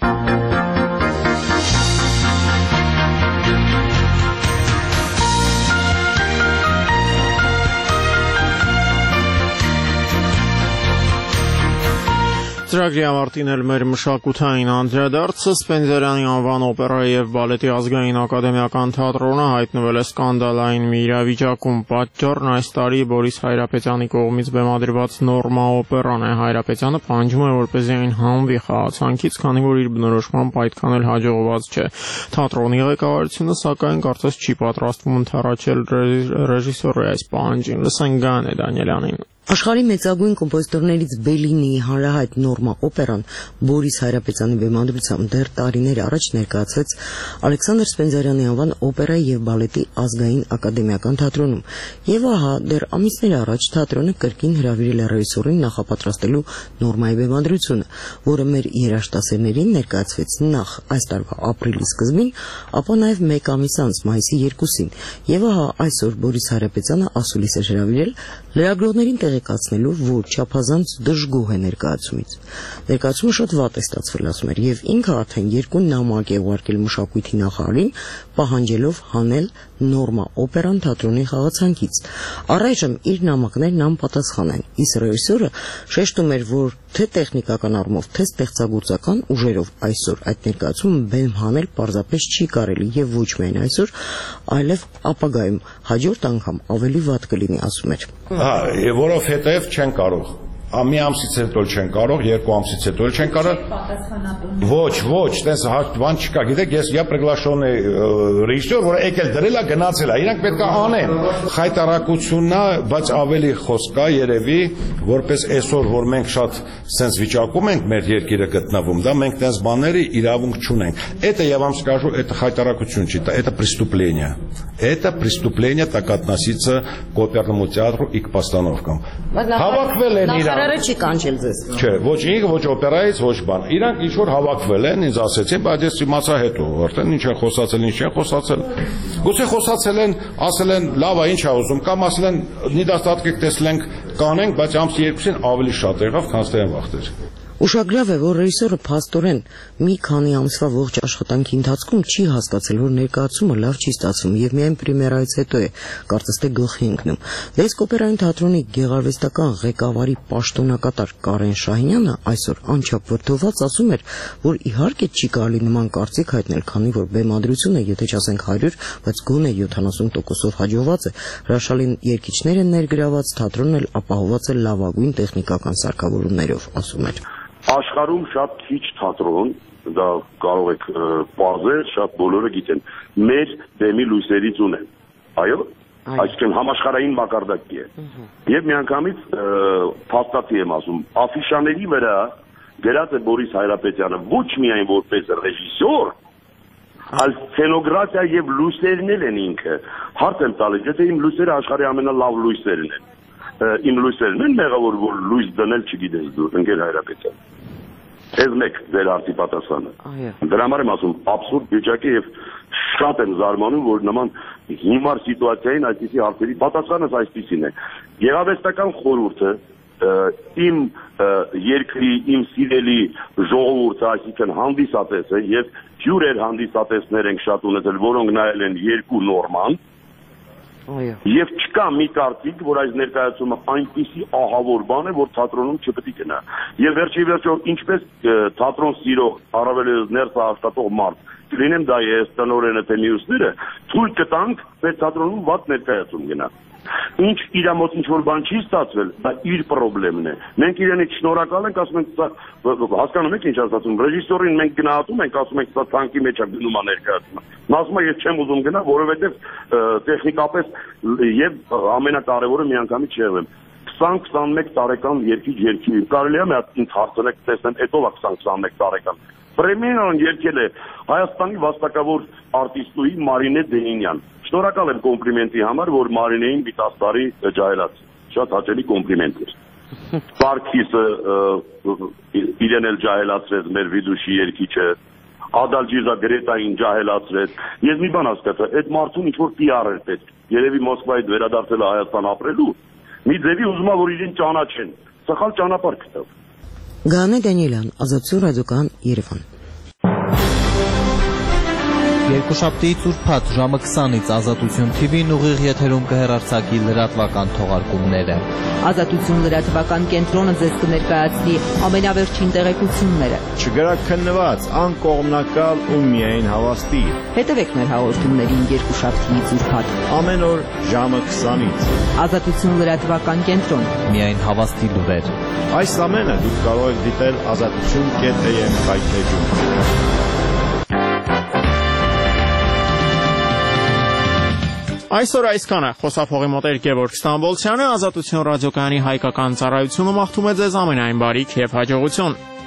Ծրագրի ավարտին էլ մեր մշակութային անդրադարձը Սպենդիարյանի անվան օպերայի եւ բալետի ազգային ակադեմիական թատրոնը հայտնվել է սկանդալային մի իրավիճակում։ Պատճառն այս տարի Բորիս Հայրապետյանի կողմից բեմադրված Նորմա օպերան է։ Հայրապետյանը պահանջում է, որպեսզի այն հանվի խաղացանկից, քանի որ իր բնորոշմամբ այդքան էլ հաջողված չէ։ Թատրոնի ղեկավարությունը սակայն կարծես չի պատրաստվում ընդառաջել ռեժիսորի այս պահանջին։ Լսենք Գայանե Դանիելյանին։ Աշխարհի մեծագույն կոմպոզիտորներից Բելինիի հանրահայտ Նորմա օպերան Բորիս Հայրապետյանի բեմադրությամբ դեռ տարիներ առաջ ներկայացվեց Ալեքսանդր Սպենդիարյանի անվան օպերայի եւ բալետի ազգային ակադեմիական թատրոնում։ Եվ ահա դեռ ամիսներ առաջ թատրոնը կրկին հրավիրել է ռեժիսորին նախապատրաստելու Նորմայի բեմադրությունը, որը մեր երաժշտասերներին ներկայացվեց նախ այս տարվա ապրիլի սկզբին, ապա նաեւ մեկ ամիս անց մայիսի 2-ին։ Եվ ահա այսօր Բորիս Հայրապետյանը ասուլիս է հրավիրել լրագրողներին տեղեկացնելու, որ չափազանց դժգոհ է ներկայացումից։ Ներկայացումը շատ վատ է ստացվել, ասում էր, եւ ինքը արդեն երկու նամակ է ուղարկել մշակույթի նախարարին, պահանջելով հանել Նորմա օպերան թատրոնի խաղացանկից։ Առայժմ իր նամակներն անպատասխան են։ Իսկ ռեժիսորը շեշտում էր, որ թե տեխնիկական առումով, թե ստեղծագործական ուժերով այսօր այդ ներկայացումը բեմ հանել պարզապես չի կարելի եւ ոչ միայն այսօր, այլև ապագայում հաջորդ անգամ ավելի վատ կլինի, ասում էր։ Հա, որովհետեւ չեն կարող մի ամսից հետո չեն կարող, երկու ամսից հետո չեն կարող։ Ոչ, տես բան չկա։ Գիտեք, ես я приглашенный ռեժիսոր, որը եկել դրել է, գնացել է։ Իրանք պետք է անեն։ Խայտարակությունն է, բայց ավելի խոսք կա երևի, որպես այսօր, որ մենք շատ sense վիճակում ենք մեր երկիրը գտնվում, դա մենք տես բաների իրավունք չունենք։ Это я вам скажу, это խայտարակություն չի, это преступление. Это преступление так относится к оперному театру и к постановкам. Հավաքվել են իրար Նախարարը չի կանչել ձեզ։ Չէ, ոչ ինքը, ոչ օպերայից, ոչ բան։ Իրանք ինչ որ հավաքվել են, ինձ ասեցին, բայց ես իմացա հետո, արդեն ինչ են խոսացել, ինչ չեն խոսացել։ Գուցե խոսացել են, ասել են, լավ է, ինչ է ուզում, կամ ասել են, недостатки տեսնենք, կանենք, բայց ամսի 2-ին ավելի շատ եղավ, քան ստեն վախտեր։ Ուշագրավ է, որ ռեժիսորը փաստորեն մի քանի ամսվա ողջ աշխատանքի ընթացքում չի հասկացել, որ ներկայացումը լավ չի ստացվում եւ միայն պրեմիերայից հետո է կարծես թե գլխի ընկնում։ Լեսկ օպերային թատրոնի գեղարվեստական ղեկավարի պաշտոնակատար Կարեն Շահինյանը այսօր անչափ վրդոված ասում էր, որ իհարկե չի կարելի նման կարծիք հայտնել, քանի որ բեմադրությունը, եթե չասենք 100, բայց գոնե 70%-ով հաջողված է, հրաշալի երգիչներ են ներգրաված, թատրոնն էլ ապահոված է լավագույն տեխնիկական սարքավորումներով, ասում էր։ Աշխարհում շատ քիչ թատրոն, դա կարող եք պարզել, շատ բոլորը գիտեն, մեր դեմի լույսերից ունեն։ Այո, այսինքն համաշխարհային մակարդակի է։ Եվ միանգամից փաստացի եմ ասում, աֆիշաների վրա գրած է Բորիս Հայրապետյանը ոչ միայն որպես ռեժիսոր, այլ սցենոգրաֆիա եւ լույսերն են ինքը։ Հարց եմ տալիս, եթե իմ լույսերը աշխարհի ամենալավ լույսերն են։ Իմ լույսերն են մեղավոր, որ լույս դնել չգիտես դու, ընկեր Հայրապետյան։ Ես մեկ ձեր արդի պատասխանը։ Դրա համար եմ ասում, абսուրդ վիճակի եւ շատ եմ զարմանում, որ նման հիմար սիտուացիային այսպիսի հարցերի պատասխանս այսպիսին է։ Գեղարվեստական խորհուրդը իմ երկրի, իմ սիրելի ժողովուրդը, այսինքն հանդիսատեսը եւ հյուրեր հանդիսատեսներ ենք շատ ունեցել, որոնք նայել են երկու Նորման։ Եվ չկա մի կարծիք, որ այս ներկայացումը այնպիսի ահավոր բան է, որ թատրոնում չպետք է գնա։ Եվ վերջի վերջո ինչպես թատրոն սիրող, առավել ներսը աշխատող մարդ, կլինեմ դա ես, տնօրենը թե մյուսները, թույլ կտանք մեր թատրոնում վատ ներկայացում գնա։ Ինչ իր մոտ ինչ որ բան չի ստացվել, դա իր խնդիրն է։ Մենք իրենից շնորհակալ ենք, ասում ենք, հասկանում եք ինչ ասացում, ռեժիսորին մենք գնահատում ենք, ասում ենք, սա ցանկի մեջ է գնում ներկայացումը։ Նա ասում է, ես չեմ ուզում գնա, որովհետև տեխնիկապես եւ ամենակարևորը միանգամից չեղեմ։ 20-21 տարեկան երկի կարելի է մի հատ ինձ հարցնեք, տեսնեմ, հետո է 20-21 տարեկան։ Պրեմիերան երկել է Հայաստանի վաստակավոր արտիստուհի Մարինե Դենինյան։ Շնորհակալ եմ կոմպլիմենտի համար, որ Մարինեին մի 10 տարի ջահելաց։ Շատ հաճելի կոմպլիմենտ էր։ Պարքիսը իրեն էլ ջահելացրեց մեր Վիդուշի երկիչը, Ադալջիզա Գրետային ջահելացրեց։ Ես մի բան հասկացա, այդ մարդուն ինչ-որ PR էր պետք։ Երևի Մոսկվայից վերադարձել է Հայաստան ապրելու, մի ձևի ուզում է, որ իրեն ճանաչեն։ Սխալ ճանապարհ գտավ։ Գանե Դանիելյան, Ազատություն ռադիոկայան, Երևան։ Երկուշաբթիից ուրբաթ ժամը 20-ից Ազատություն TV-ն ուղիղ եթերում կհեռարձակի լրատվական թողարկումները։ Ազատություն լրատվական կենտրոնը ձեզ կներկայացնի ամենավերջին տեղեկությունները։ Չգրաքննված, անկողմնակալ ու միայն հավաստի։ Հետևեք մեր հաղորդումներին երկուշաբթիից ուրբաթ։ Ամեն օր ժամը 20-ից։ Ազատություն լրատվական կենտրոն։ Միայն հավաստի լուրեր։ Այս ամենը դուք կարող եք դիտել azatutun.am հայտեջում։ Այսօր այսքանը խոսափողի մոտ Գևորգ Ստամբոլցյանը, Ազատություն ռադիոկայանի հայկական ծառայությունը մաղթում է ձեզ ամենայն բարիք եւ հաջողություն։